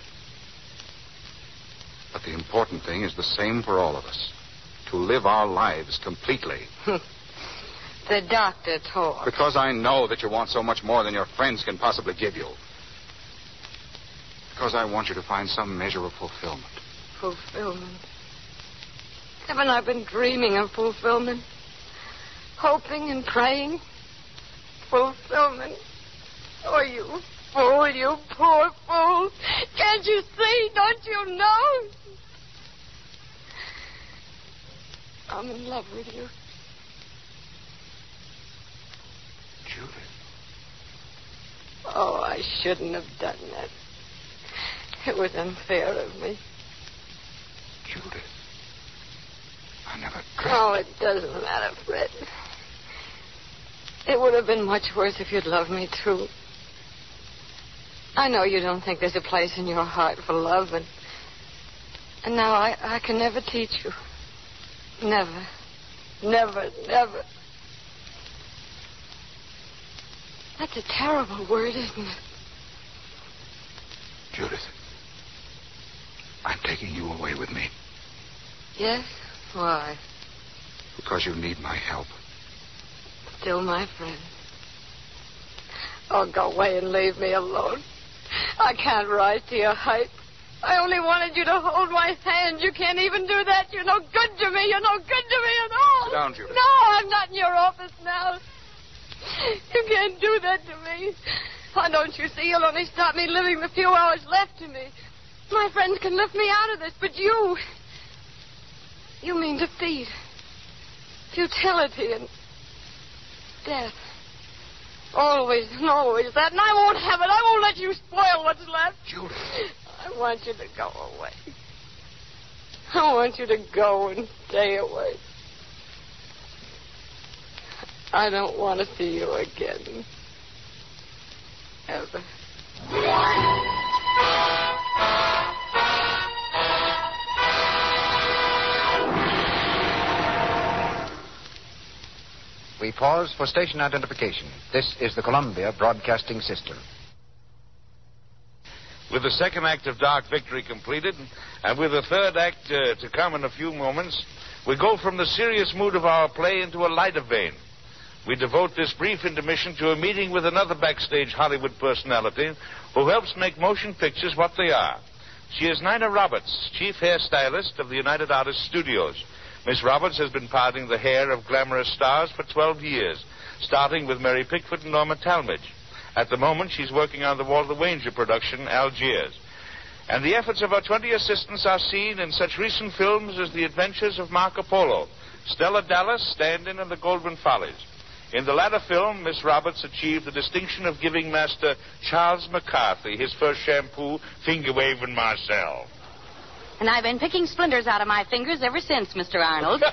Speaker 4: But the important thing is the same for all of us. To live our lives completely.
Speaker 6: The doctor talks.
Speaker 4: Because I know that you want so much more than your friends can possibly give you. Because I want you to find some measure of fulfillment.
Speaker 6: Fulfillment. Haven't I been dreaming of fulfillment? Hoping and praying? Fulfillment. Oh, you fool, you poor fool. Can't you see? Don't you know? I'm in love with you.
Speaker 4: Judith.
Speaker 6: Oh, I shouldn't have done that. It was unfair of me.
Speaker 4: Judith. I never dreamt.
Speaker 6: Oh, it doesn't matter, Fred. It would have been much worse if you'd loved me, too. I know you don't think there's a place in your heart for love, and, and now I, I can never teach you. Never. Never, never. That's a terrible word, isn't it?
Speaker 4: Judith. I'm taking you away with me.
Speaker 6: Yes? Why?
Speaker 4: Because you need my help.
Speaker 6: Still my friend. Oh, go away and leave me alone. I can't rise to your height. I only wanted you to hold my hand. You can't even do that. You're no good to me. You're no good to me at all.
Speaker 4: Sit down, Judith.
Speaker 6: No, I'm not in your office now. You can't do that to me. Why don't you see? You'll only stop me living the few hours left to me. My friends can lift me out of this, but you... You mean defeat. Futility and death. Always and always that, and I won't have it. I won't let you spoil what's left.
Speaker 4: Judith.
Speaker 6: I want you to go away. I want you to go and stay away. I don't want to see you again. Ever.
Speaker 2: We pause for station identification. This is the Columbia Broadcasting System.
Speaker 3: With the second act of Dark Victory completed, and with the third act uh, to come in a few moments, we go from the serious mood of our play into a lighter vein. We devote this brief intermission to a meeting with another backstage Hollywood personality who helps make motion pictures what they are. She is Nina Roberts, chief hairstylist of the United Artists Studios. Miss Roberts has been parting the hair of glamorous stars for twelve years, starting with Mary Pickford and Norma Talmadge. At the moment, she's working on the Walter Wanger production, Algiers. And the efforts of her twenty assistants are seen in such recent films as The Adventures of Marco Polo, Stella Dallas, Stand-In, and The Goldwyn Follies. In the latter film, Miss Roberts achieved the distinction of giving Master Charles McCarthy his first shampoo, Finger Waving Marcel.
Speaker 11: And I've been picking splinters out of my fingers ever since, Mister Arnold.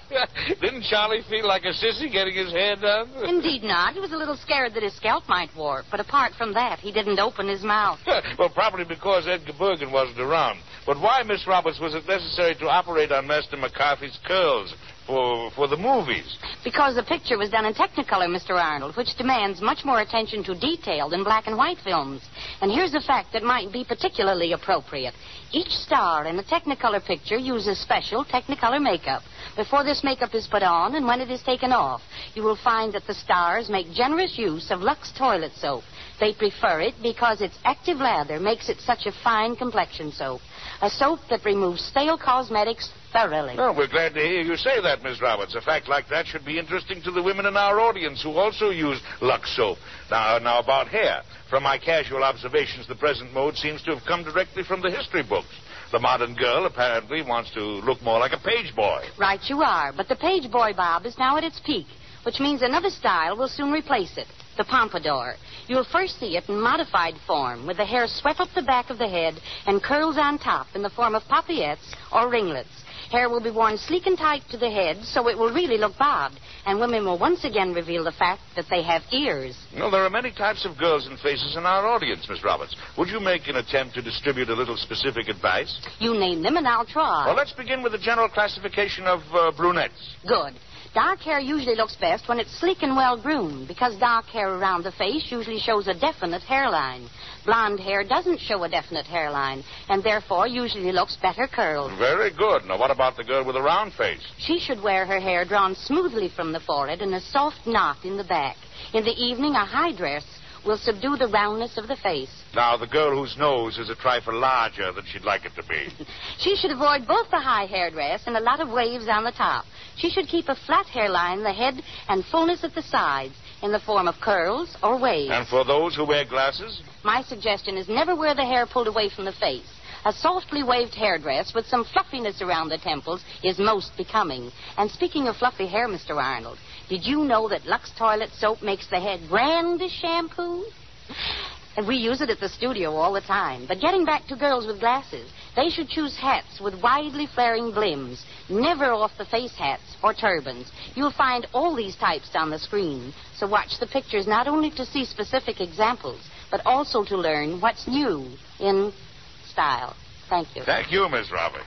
Speaker 3: Didn't Charlie feel like a sissy getting his hair done?
Speaker 11: Indeed not. He was a little scared that his scalp might warp. But apart from that, he didn't open his mouth.
Speaker 3: Well, probably because Edgar Bergen wasn't around. But why, Miss Roberts, was it necessary to operate on Master McCarthy's curls for, for the movies?
Speaker 11: Because the picture was done in Technicolor, Mister Arnold, which demands much more attention to detail than black and white films. And here's a fact that might be particularly appropriate. Each star in a Technicolor picture uses special Technicolor makeup. Before this makeup is put on and when it is taken off, you will find that the stars make generous use of Lux toilet soap. They prefer it because its active lather makes it such a fine complexion soap. A soap that removes stale cosmetics thoroughly.
Speaker 3: Well, we're glad to hear you say that, Miss Roberts. A fact like that should be interesting to the women in our audience who also use Lux soap. Now, now about hair. From my casual observations, the present mode seems to have come directly from the history books. The modern girl apparently wants to look more like a page boy.
Speaker 11: Right you are, but the page boy bob is now at its peak, which means another style will soon replace it, the pompadour. You'll first see it in modified form, with the hair swept up the back of the head and curls on top in the form of paillettes or ringlets. Hair will be worn sleek and tight to the head, so it will really look bobbed, and women will once again reveal the fact that they have ears.
Speaker 3: Well, there are many types of girls and faces in our audience, Miss Roberts. Would you make an attempt to distribute a little specific advice?
Speaker 11: You name them, and I'll try.
Speaker 3: Well, let's begin with the general classification of uh, brunettes.
Speaker 11: Good. Dark hair usually looks best when it's sleek and well-groomed, because dark hair around the face usually shows a definite hairline. Blonde hair doesn't show a definite hairline, and therefore usually looks better curled.
Speaker 3: Very good. Now, what about the girl with a round face?
Speaker 11: She should wear her hair drawn smoothly from the forehead and a soft knot in the back. In the evening, a high dress will subdue the roundness of the face.
Speaker 3: Now, the girl whose nose is a trifle larger than she'd like it to be.
Speaker 11: She should avoid both the high hairdress and a lot of waves on the top. She should keep a flat hairline in the head and fullness at the sides in the form of curls or waves.
Speaker 3: And for those who wear glasses?
Speaker 11: My suggestion is never wear the hair pulled away from the face. A softly waved hairdress with some fluffiness around the temples is most becoming. And speaking of fluffy hair, Mister Arnold, did you know that Lux toilet soap makes the head grand as shampoo? And we use it at the studio all the time. But getting back to girls with glasses, they should choose hats with widely flaring brims, never off-the-face hats or turbans. You'll find all these types on the screen. So watch the pictures not only to see specific examples, but also to learn what's new in style. Thank you.
Speaker 3: Thank you, Miss Roberts.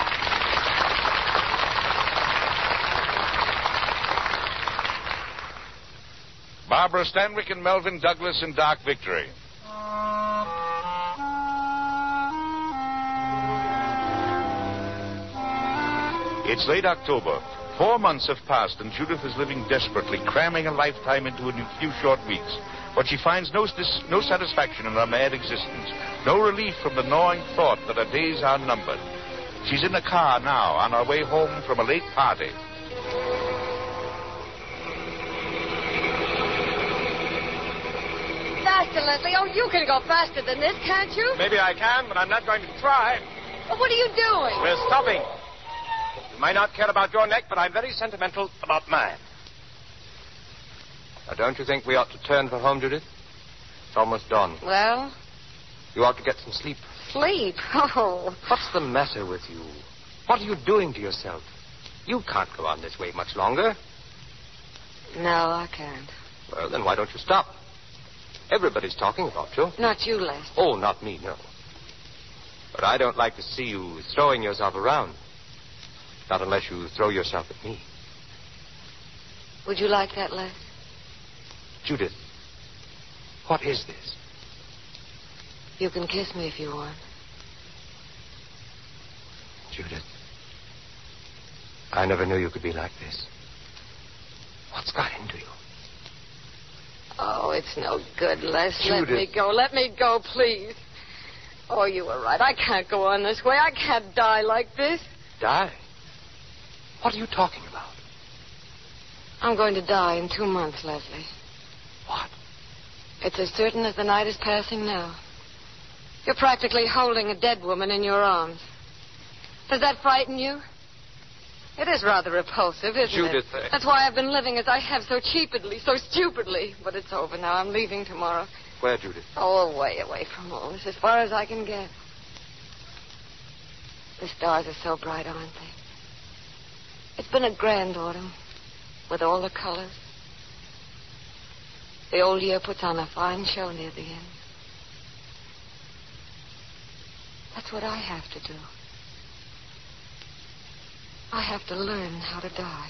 Speaker 3: Barbara Stanwyck and Melvyn Douglas in Dark Victory. It's late October. Four months have passed, and Judith is living desperately, cramming a lifetime into a few short weeks. But she finds no, no satisfaction in her mad existence, no relief from the gnawing thought that her days are numbered. She's in a car now, on her way home from a late party.
Speaker 5: Faster, Leslie. Oh, you can go faster than this, can't you?
Speaker 8: Maybe I can, but I'm not going to try.
Speaker 5: Well, what are you doing?
Speaker 8: We're stopping. You might not care about your neck, but I'm very sentimental about mine. Now, don't you think we ought to turn for home, Judith? It's almost dawn.
Speaker 6: Well?
Speaker 8: You ought to get some sleep.
Speaker 6: Sleep? Oh.
Speaker 8: What's the matter with you? What are you doing to yourself? You can't go on this way much longer.
Speaker 6: No, I can't.
Speaker 8: Well, then why don't you stop? Everybody's talking about you.
Speaker 6: Not you, Les.
Speaker 8: Oh, not me, no. But I don't like to see you throwing yourself around. Not unless you throw yourself at me.
Speaker 6: Would you like that, Les?
Speaker 8: Judith, what is this?
Speaker 6: You can kiss me if you want.
Speaker 8: Judith, I never knew you could be like this. What's got into you?
Speaker 6: Oh, it's no good, Les.
Speaker 8: Judith.
Speaker 6: Let me go. Let me go, please. Oh, you were right. I can't go on this way. I can't die like this.
Speaker 8: Die? What are you talking about?
Speaker 6: I'm going to die in two months, Leslie.
Speaker 8: What?
Speaker 6: It's as certain as the night is passing now. You're practically holding a dead woman in your arms. Does that frighten you? It is rather repulsive, isn't
Speaker 8: Judith,
Speaker 6: it?
Speaker 8: I...
Speaker 6: That's why I've been living as I have, so cheaply, so stupidly. But it's over now. I'm leaving tomorrow.
Speaker 8: Where, Judith?
Speaker 6: Oh, away, away from all this, as far as I can get. The stars are so bright, aren't they? It's been a grand autumn, with all the colors. The old year puts on a fine show near the end. That's what I have to do. I have to learn how to die.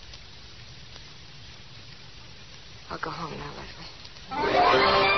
Speaker 6: I'll go home now, Leslie.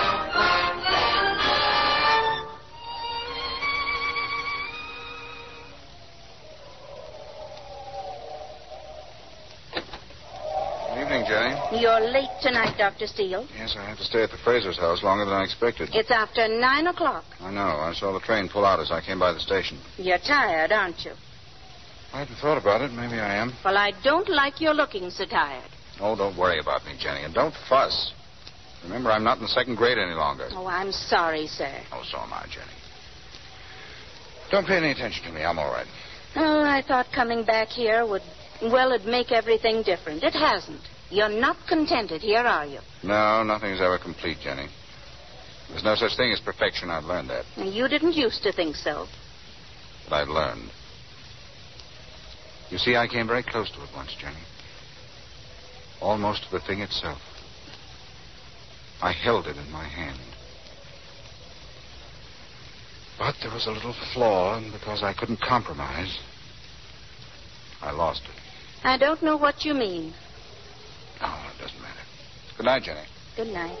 Speaker 4: Good evening, Jenny.
Speaker 11: You're late tonight, Doctor Steele.
Speaker 4: Yes, I have to stay at the Fraser's house longer than I expected.
Speaker 11: It's after nine o'clock.
Speaker 4: I know. I saw the train pull out as I came by the station.
Speaker 11: You're tired, aren't you?
Speaker 4: I hadn't thought about it. Maybe I am.
Speaker 11: Well, I don't like your looking so tired.
Speaker 4: Oh, don't worry about me, Jenny, and don't fuss. Remember, I'm not in the second grade any longer.
Speaker 11: Oh, I'm sorry, sir.
Speaker 4: Oh, so am I, Jenny. Don't pay any attention to me. I'm all right.
Speaker 11: Oh, I thought coming back here would, well, it'd make everything different. It hasn't. You're not contented here, are you?
Speaker 4: No, nothing's ever complete, Jenny. There's no such thing as perfection. I've learned that.
Speaker 11: You didn't used to think so.
Speaker 4: But I've learned. You see, I came very close to it once, Jenny. Almost to the thing itself. I held it in my hand. But there was a little flaw, and because I couldn't compromise, I lost it.
Speaker 11: I don't know what you mean.
Speaker 4: Oh, it doesn't matter. Good night, Jenny.
Speaker 11: Good night.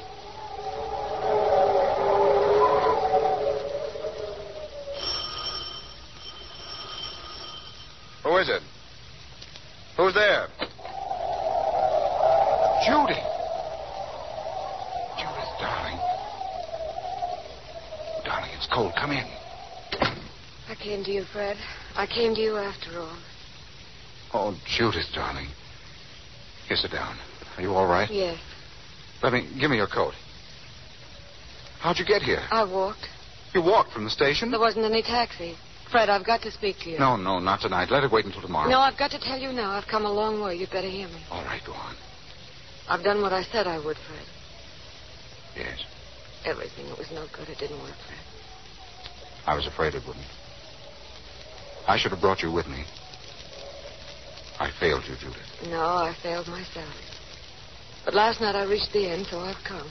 Speaker 4: Who is it? Who's there? Judy. Judith, darling. Darling, it's cold. Come in.
Speaker 6: I came to you, Fred. I came to you after all.
Speaker 4: Oh, Judith, darling. Here, sit down. Are you all right?
Speaker 6: Yes.
Speaker 4: Let me... Give me your coat. How'd you get here?
Speaker 6: I walked.
Speaker 4: You walked from the station?
Speaker 6: There wasn't any taxi. Fred, I've got to speak to you.
Speaker 4: No, no, not tonight. Let it wait until tomorrow.
Speaker 6: No, I've got to tell you now. I've come a long way. You'd better hear me.
Speaker 4: All right, go on.
Speaker 6: I've done what I said I would, Fred.
Speaker 4: Yes.
Speaker 6: Everything. It was no good. It didn't work, Fred.
Speaker 4: I was afraid it wouldn't. I should have brought you with me. I failed you, Judith.
Speaker 6: No, I failed myself. But last night I reached the end, so I've come.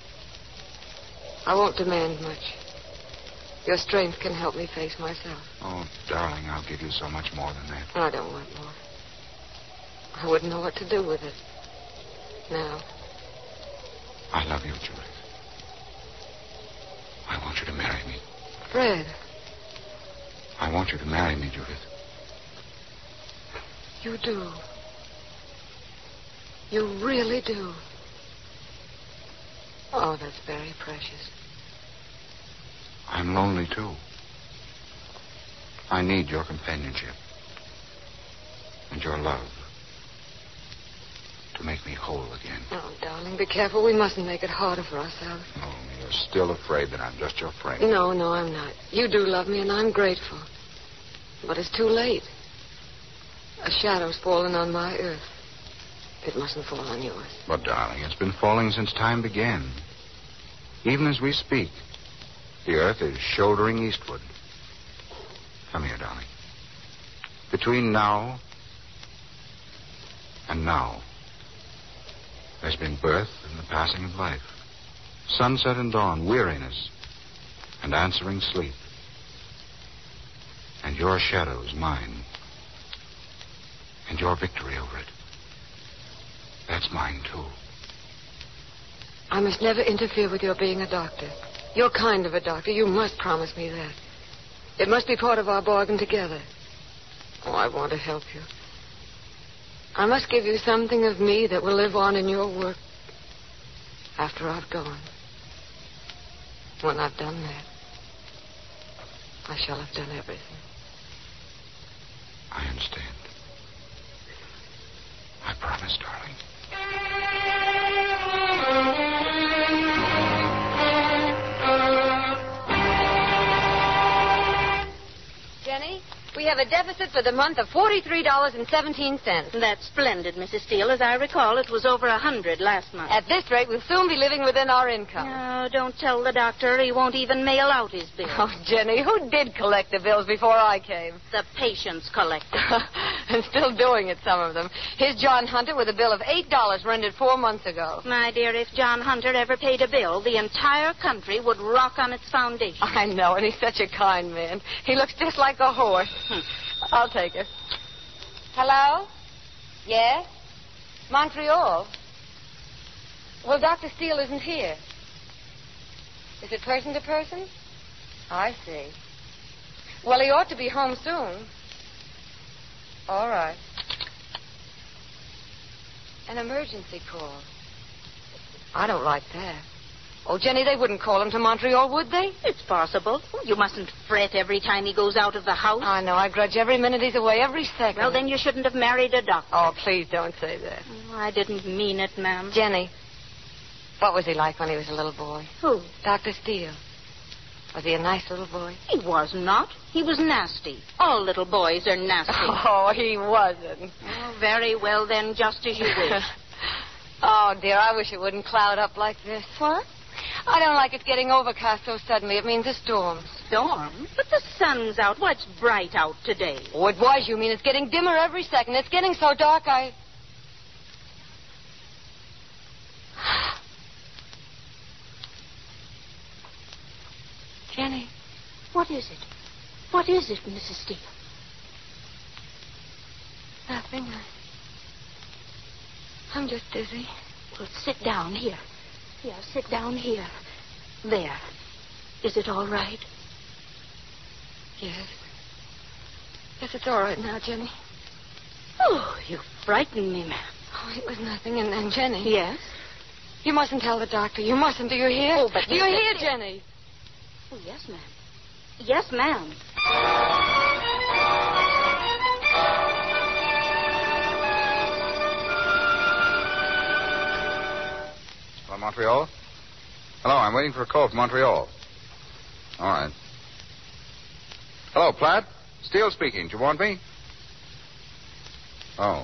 Speaker 6: I won't demand much. Your strength can help me face myself.
Speaker 4: Oh, darling, I'll give you so much more than that.
Speaker 6: I don't want more. I wouldn't know what to do with it. Now.
Speaker 4: I love you, Judith. I want you to marry me.
Speaker 6: Fred.
Speaker 4: I want you to marry me, Judith.
Speaker 6: You do. You really do. Oh, that's very precious.
Speaker 4: I'm lonely, too. I need your companionship. And your love. To make me whole again.
Speaker 6: Oh, darling, be careful. We mustn't make it harder for ourselves.
Speaker 4: Oh, you're still afraid that I'm just your friend.
Speaker 6: No, no, I'm not. You do love me, and I'm grateful. But it's too late. A shadow's fallen on my earth. It mustn't fall on yours.
Speaker 4: But, darling, it's been falling since time began. Even as we speak, the earth is shouldering eastward. Come here, darling. Between now and now, There's been birth and the passing of life, sunset and dawn, weariness, and answering sleep. And your shadow's mine. And your victory over it. That's mine, too.
Speaker 6: I must never interfere with your being a doctor. Your kind of a doctor. You must promise me that. It must be part of our bargain together. Oh, I want to help you. I must give you something of me that will live on in your work after I've gone. When I've done that, I shall have done everything.
Speaker 4: I understand. I promise, darling.
Speaker 6: Jenny, we have a deficit for the month of forty-three dollars and seventeen cents.
Speaker 11: That's splendid, Missus Steele. As I recall, it was over a hundred last month.
Speaker 6: At this rate, we'll soon be living within our income.
Speaker 11: No, don't tell the doctor. He won't even mail out his bill.
Speaker 6: Oh, Jenny, who did collect the bills before I came?
Speaker 11: The patients collected.
Speaker 6: And still doing it, some of them. Here's John Hunter with a bill of eight dollars rendered four months ago.
Speaker 11: My dear, if John Hunter ever paid a bill, the entire country would rock on its foundation.
Speaker 6: I know, and he's such a kind man. He looks just like a horse. I'll take it. Hello? Yes? Montreal? Well, Doctor Steele isn't here. Is it person to person? I see. Well, he ought to be home soon. All right. An emergency call. I don't like that. Oh, Jenny, they wouldn't call him to Montreal, would they?
Speaker 11: It's possible. You mustn't fret every time he goes out of the house.
Speaker 6: I know. I grudge every minute he's away, every second.
Speaker 11: Well, then you shouldn't have married a doctor.
Speaker 6: Oh, please don't say that.
Speaker 11: Oh, I didn't mean it, ma'am.
Speaker 6: Jenny, what was he like when he was a little boy?
Speaker 11: Who?
Speaker 6: Doctor Steele. Was he a nice little boy?
Speaker 11: He was not. He was nasty. All little boys are nasty.
Speaker 6: Oh, he wasn't.
Speaker 11: Oh, very well, then, just as you wish.
Speaker 6: Oh, dear, I wish it wouldn't cloud up like this.
Speaker 11: What?
Speaker 6: I don't like it getting overcast so suddenly. It means a storm.
Speaker 11: Storm? But the sun's out. What's bright out today?
Speaker 6: Oh, it was. You mean it's getting dimmer every second. It's getting so dark, I... Jenny.
Speaker 11: What is it? What is it, Missus Steele?
Speaker 6: Nothing. I... I'm just dizzy.
Speaker 11: Well, sit down here. Yeah, sit down here. There. Is it all right?
Speaker 6: Yes. Yes, it's all right now, Jenny.
Speaker 11: Oh, you frightened me, ma'am.
Speaker 6: Oh, it was nothing. And, and Jenny.
Speaker 11: Yes?
Speaker 6: You mustn't tell the doctor. You mustn't. Do you hear?
Speaker 11: Oh, but...
Speaker 6: Do you hear, Jenny?
Speaker 11: Oh, yes, ma'am. Yes, ma'am.
Speaker 4: Hello, Montreal? Hello, I'm waiting for a call from Montreal. All right. Hello, Platt. Steele speaking. Do you want me? Oh.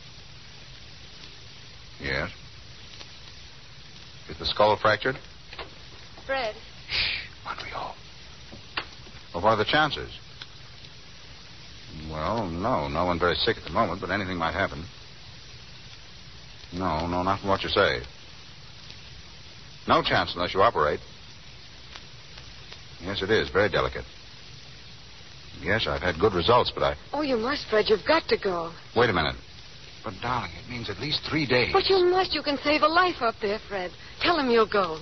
Speaker 4: Yes. Is the skull fractured?
Speaker 6: Fred.
Speaker 4: Shh, Montreal. Well, what are the chances? Well, no. No one very sick at the moment, but anything might happen. No, no, not from what you say. No chance unless you operate. Yes, it is. Very delicate. Yes, I've had good results, but I...
Speaker 6: Oh, you must, Fred. You've got to go.
Speaker 4: Wait a minute. But, darling, it means at least three days.
Speaker 6: But you must. You can save a life up there, Fred. Tell him you'll go.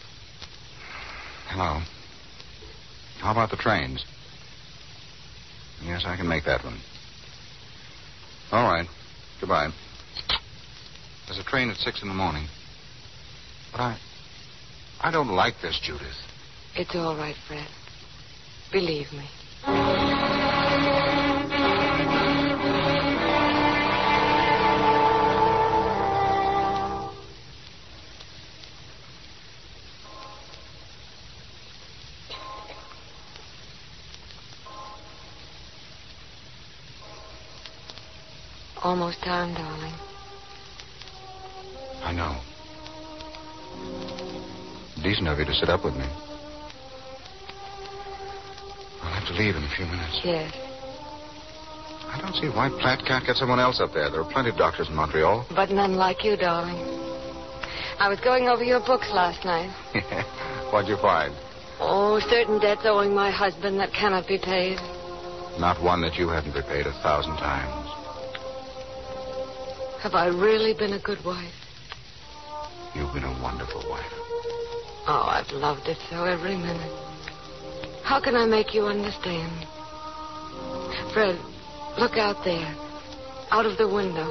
Speaker 4: Hello. How about the trains? Yes, I can make that one. All right. Goodbye. There's a train at six in the morning. But I... I don't like this, Judith.
Speaker 6: It's all right, Fred. Believe me. Almost time, darling.
Speaker 4: I know. Decent of you to sit up with me. I'll have to leave in a few minutes.
Speaker 6: Yes.
Speaker 4: I don't see why Platt can't get someone else up there. There are plenty of doctors in Montreal.
Speaker 6: But none like you, darling. I was going over your books last night.
Speaker 4: What'd you find?
Speaker 6: Oh, certain debts owing my husband that cannot be paid.
Speaker 4: Not one that you haven't repaid a thousand times.
Speaker 6: Have I really been a good wife?
Speaker 4: You've been a wonderful wife.
Speaker 6: Oh, I've loved it so every minute. How can I make you understand? Fred, look out there. Out of the window.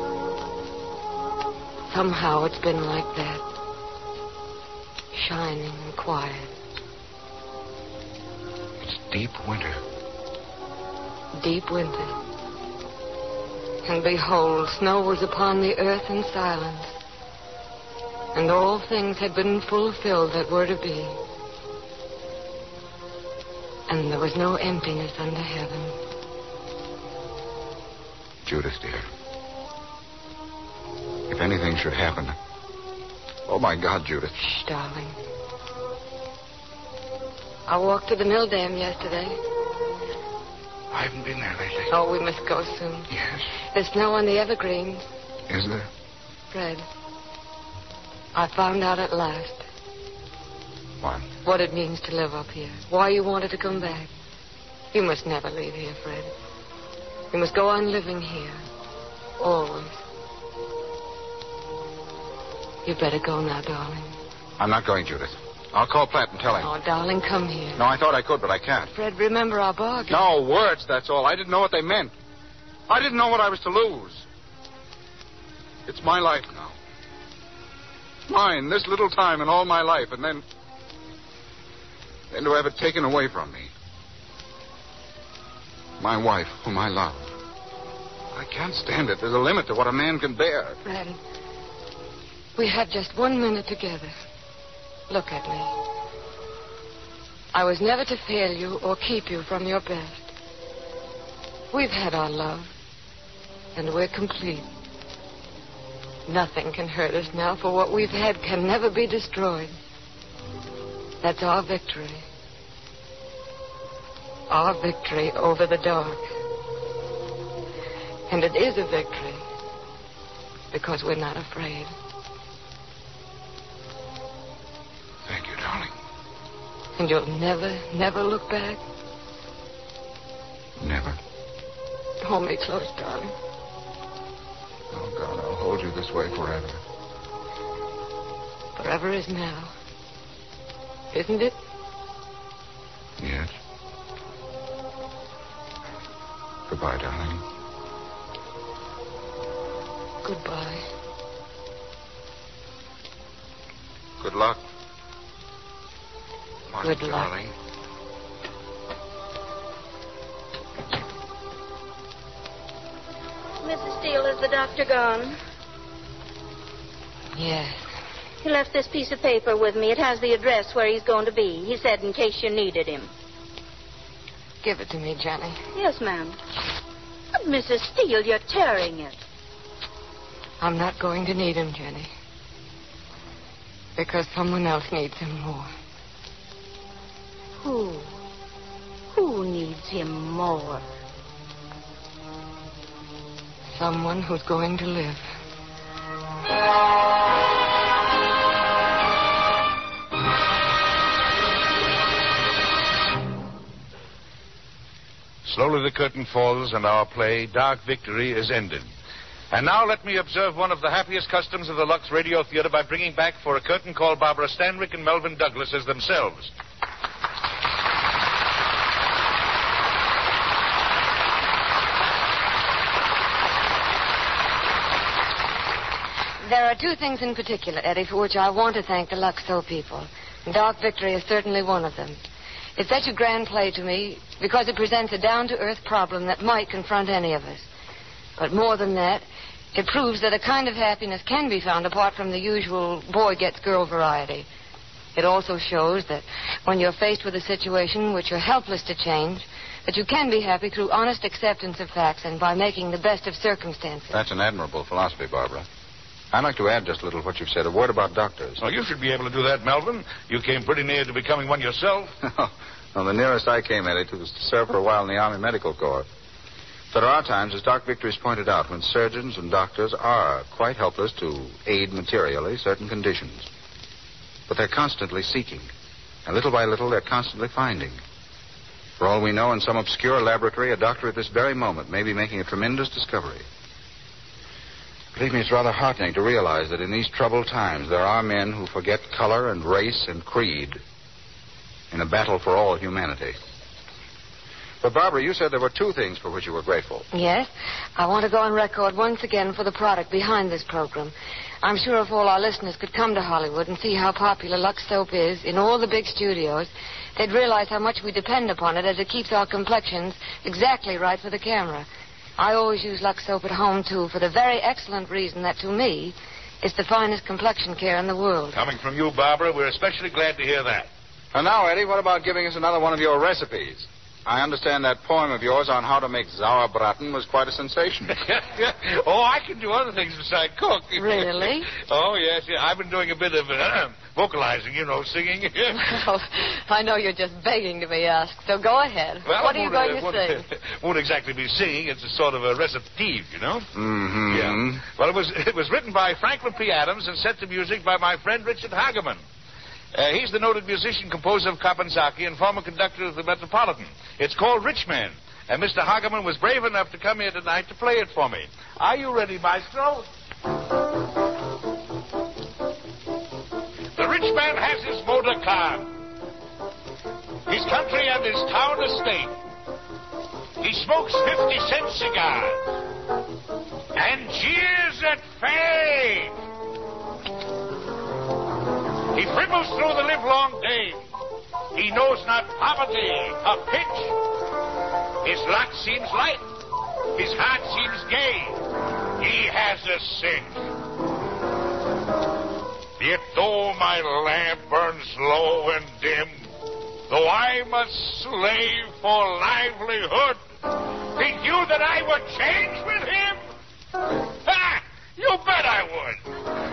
Speaker 6: Somehow it's been like that. Shining and quiet.
Speaker 4: It's deep winter.
Speaker 6: Deep winter. And behold, snow was upon the earth in silence. And all things had been fulfilled that were to be. And there was no emptiness under heaven.
Speaker 4: Judith, dear. If anything should happen... Oh, my God, Judith.
Speaker 6: Shh, darling. I walked to the mill dam yesterday.
Speaker 4: I haven't been there lately.
Speaker 6: Oh, we must go soon.
Speaker 4: Yes.
Speaker 6: There's snow on the evergreens.
Speaker 4: Is there?
Speaker 6: Fred, I found out at last.
Speaker 4: What?
Speaker 6: What it means to live up here. Why you wanted to come back. You must never leave here, Fred. You must go on living here. Always. You better go now, darling.
Speaker 4: I'm not going, Judith. I'll call Platt and tell him.
Speaker 6: Oh, darling, come here.
Speaker 4: No, I thought I could, but I can't.
Speaker 6: Fred, remember our bargain.
Speaker 4: No, words, that's all. I didn't know what they meant. I didn't know what I was to lose. It's my life now. Mine, this little time in all my life, and then... then to have it taken away from me. My wife, whom I love. I can't stand it. There's a limit to what a man can bear.
Speaker 6: Fred, we have just one minute together. Look at me. I was never to fail you or keep you from your best. We've had our love, and we're complete. Nothing can hurt us now, for what we've had can never be destroyed. That's our victory. Our victory over the dark. And it is a victory because we're not afraid.
Speaker 4: Thank you, darling.
Speaker 6: And you'll never, never look back?
Speaker 4: Never.
Speaker 6: Hold me close, darling.
Speaker 4: Oh, God, I'll hold you this way forever.
Speaker 6: Forever is now. Isn't it?
Speaker 4: Yes. Goodbye, darling.
Speaker 6: Goodbye.
Speaker 4: Good luck. My
Speaker 6: Good luck.
Speaker 4: darling.
Speaker 12: Missus Steele, is the doctor gone?
Speaker 6: Yes.
Speaker 12: He left this piece of paper with me. It has the address where he's going to be. He said in case you needed him.
Speaker 6: Give it to me, Johnny.
Speaker 12: Yes, ma'am. But, Missus Steele, you're tearing it.
Speaker 6: I'm not going to need him, Jenny. Because someone else needs him more.
Speaker 12: Who? Who needs him more?
Speaker 6: Someone who's going to live.
Speaker 3: Slowly the curtain falls and our play, Dark Victory, is ended. And now let me observe one of the happiest customs of the Lux Radio Theater by bringing back for a curtain call Barbara Stanwyck and Melvin Douglas as themselves.
Speaker 6: There are two things in particular, Eddie, for which I want to thank the Luxo people. Dark Victory is certainly one of them. It's such a grand play to me because it presents a down-to-earth problem that might confront any of us. But more than that, it proves that a kind of happiness can be found apart from the usual boy-gets-girl variety. It also shows that when you're faced with a situation which you're helpless to change, that you can be happy through honest acceptance of facts and by making the best of circumstances.
Speaker 4: That's an admirable philosophy, Barbara. I'd like to add just a little what you've said, a word about doctors.
Speaker 3: Oh, you should be able to do that, Melvin. You came pretty near to becoming one yourself.
Speaker 4: Well, the nearest I came at it was to serve for a while in the Army Medical Corps. There are times, as Doc Victory's pointed out, when surgeons and doctors are quite helpless to aid materially certain conditions. But they're constantly seeking. And little by little, they're constantly finding. For all we know, in some obscure laboratory, a doctor at this very moment may be making a tremendous discovery. Believe me, it's rather heartening to realize that in these troubled times, there are men who forget color and race and creed in a battle for all humanity. But, Barbara, you said there were two things for which you were grateful.
Speaker 6: Yes. I want to go on record once again for the product behind this program. I'm sure if all our listeners could come to Hollywood and see how popular Lux Soap is in all the big studios, they'd realize how much we depend upon it as it keeps our complexions exactly right for the camera. I always use Lux Soap at home, too, for the very excellent reason that, to me, it's the finest complexion care in the world.
Speaker 3: Coming from you, Barbara, we're especially glad to hear that.
Speaker 4: And now, Eddie, what about giving us another one of your recipes? I understand that poem of yours on how to make sauerbraten was quite a sensation.
Speaker 3: Oh, I can do other things besides cook.
Speaker 6: Really?
Speaker 3: Oh, yes, yeah. I've been doing a bit of uh, vocalizing, you know, singing.
Speaker 6: Well, I know you're just begging to be asked, so go ahead.
Speaker 3: Well,
Speaker 6: what are you going
Speaker 3: uh,
Speaker 6: to
Speaker 3: won't,
Speaker 6: sing?
Speaker 3: Won't exactly be singing. It's a sort of a recitative, you know?
Speaker 4: Mm-hmm.
Speaker 3: Yeah. Well, it was, it was written by Franklin P. Adams and set to music by my friend Richard Hageman. Uh, he's the noted musician, composer of Kapenzaki, and former conductor of the Metropolitan. It's called Rich Man, and Mister Hageman was brave enough to come here tonight to play it for me. Are you ready, Maestro? The rich man has his motor car, his country and his town estate. He smokes fifty-cent cigars and jeers at fame. He fribbles through the livelong day. He knows not poverty, a pinch. His lot seems light. His heart seems gay. He has a cinch. Yet though my lamp burns low and dim, though I must slave for livelihood, think you that I would change with him? Ha! You bet I would.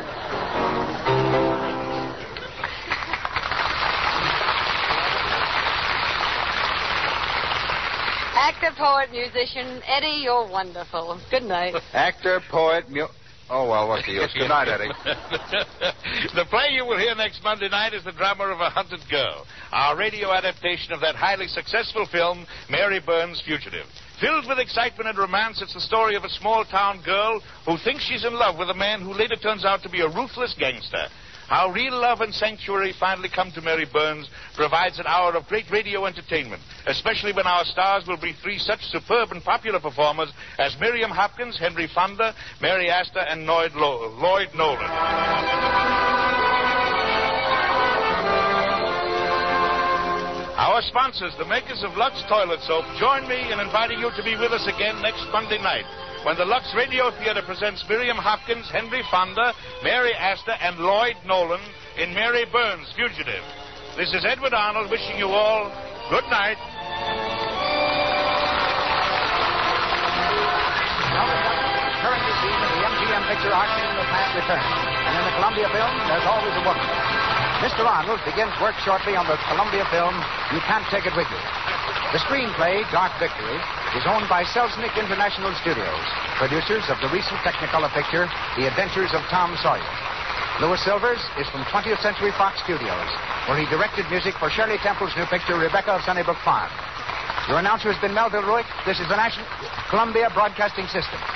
Speaker 6: Actor, poet, musician, Eddie, you're wonderful. Good night.
Speaker 4: Actor, poet, mu... Oh, well, what's the use? Good night, Eddie.
Speaker 3: The play you will hear next Monday night is The Drama of a Hunted Girl, our radio adaptation of that highly successful film, Mary Burns' Fugitive. Filled with excitement and romance, it's the story of a small-town girl who thinks she's in love with a man who later turns out to be a ruthless gangster. How real love and sanctuary finally come to Mary Burns provides an hour of great radio entertainment, especially when our stars will be three such superb and popular performers as Miriam Hopkins, Henry Fonda, Mary Astor, and Lloyd, Lo- Lloyd Nolan. Our sponsors, the makers of Lux Toilet Soap, join me in inviting you to be with us again next Monday night when the Lux Radio Theater presents Miriam Hopkins, Henry Fonda, Mary Astor, and Lloyd Nolan in Mary Burns' Fugitive. This is Edward Arnold wishing you all good night.
Speaker 2: Currently seen in the M G M picture Arching the Past Returns. And in the Columbia film, There's Always a Woman. Mister Arnold begins work shortly on the Columbia film You Can't Take It With You. The screenplay, Dark Victory, is owned by Selznick International Studios, producers of the recent Technicolor picture, The Adventures of Tom Sawyer. Louis Silvers is from twentieth Century Fox Studios, where he directed music for Shirley Temple's new picture, Rebecca of Sunnybrook Farm. Your announcer has been Melville Ruick. This is the National Columbia Broadcasting System.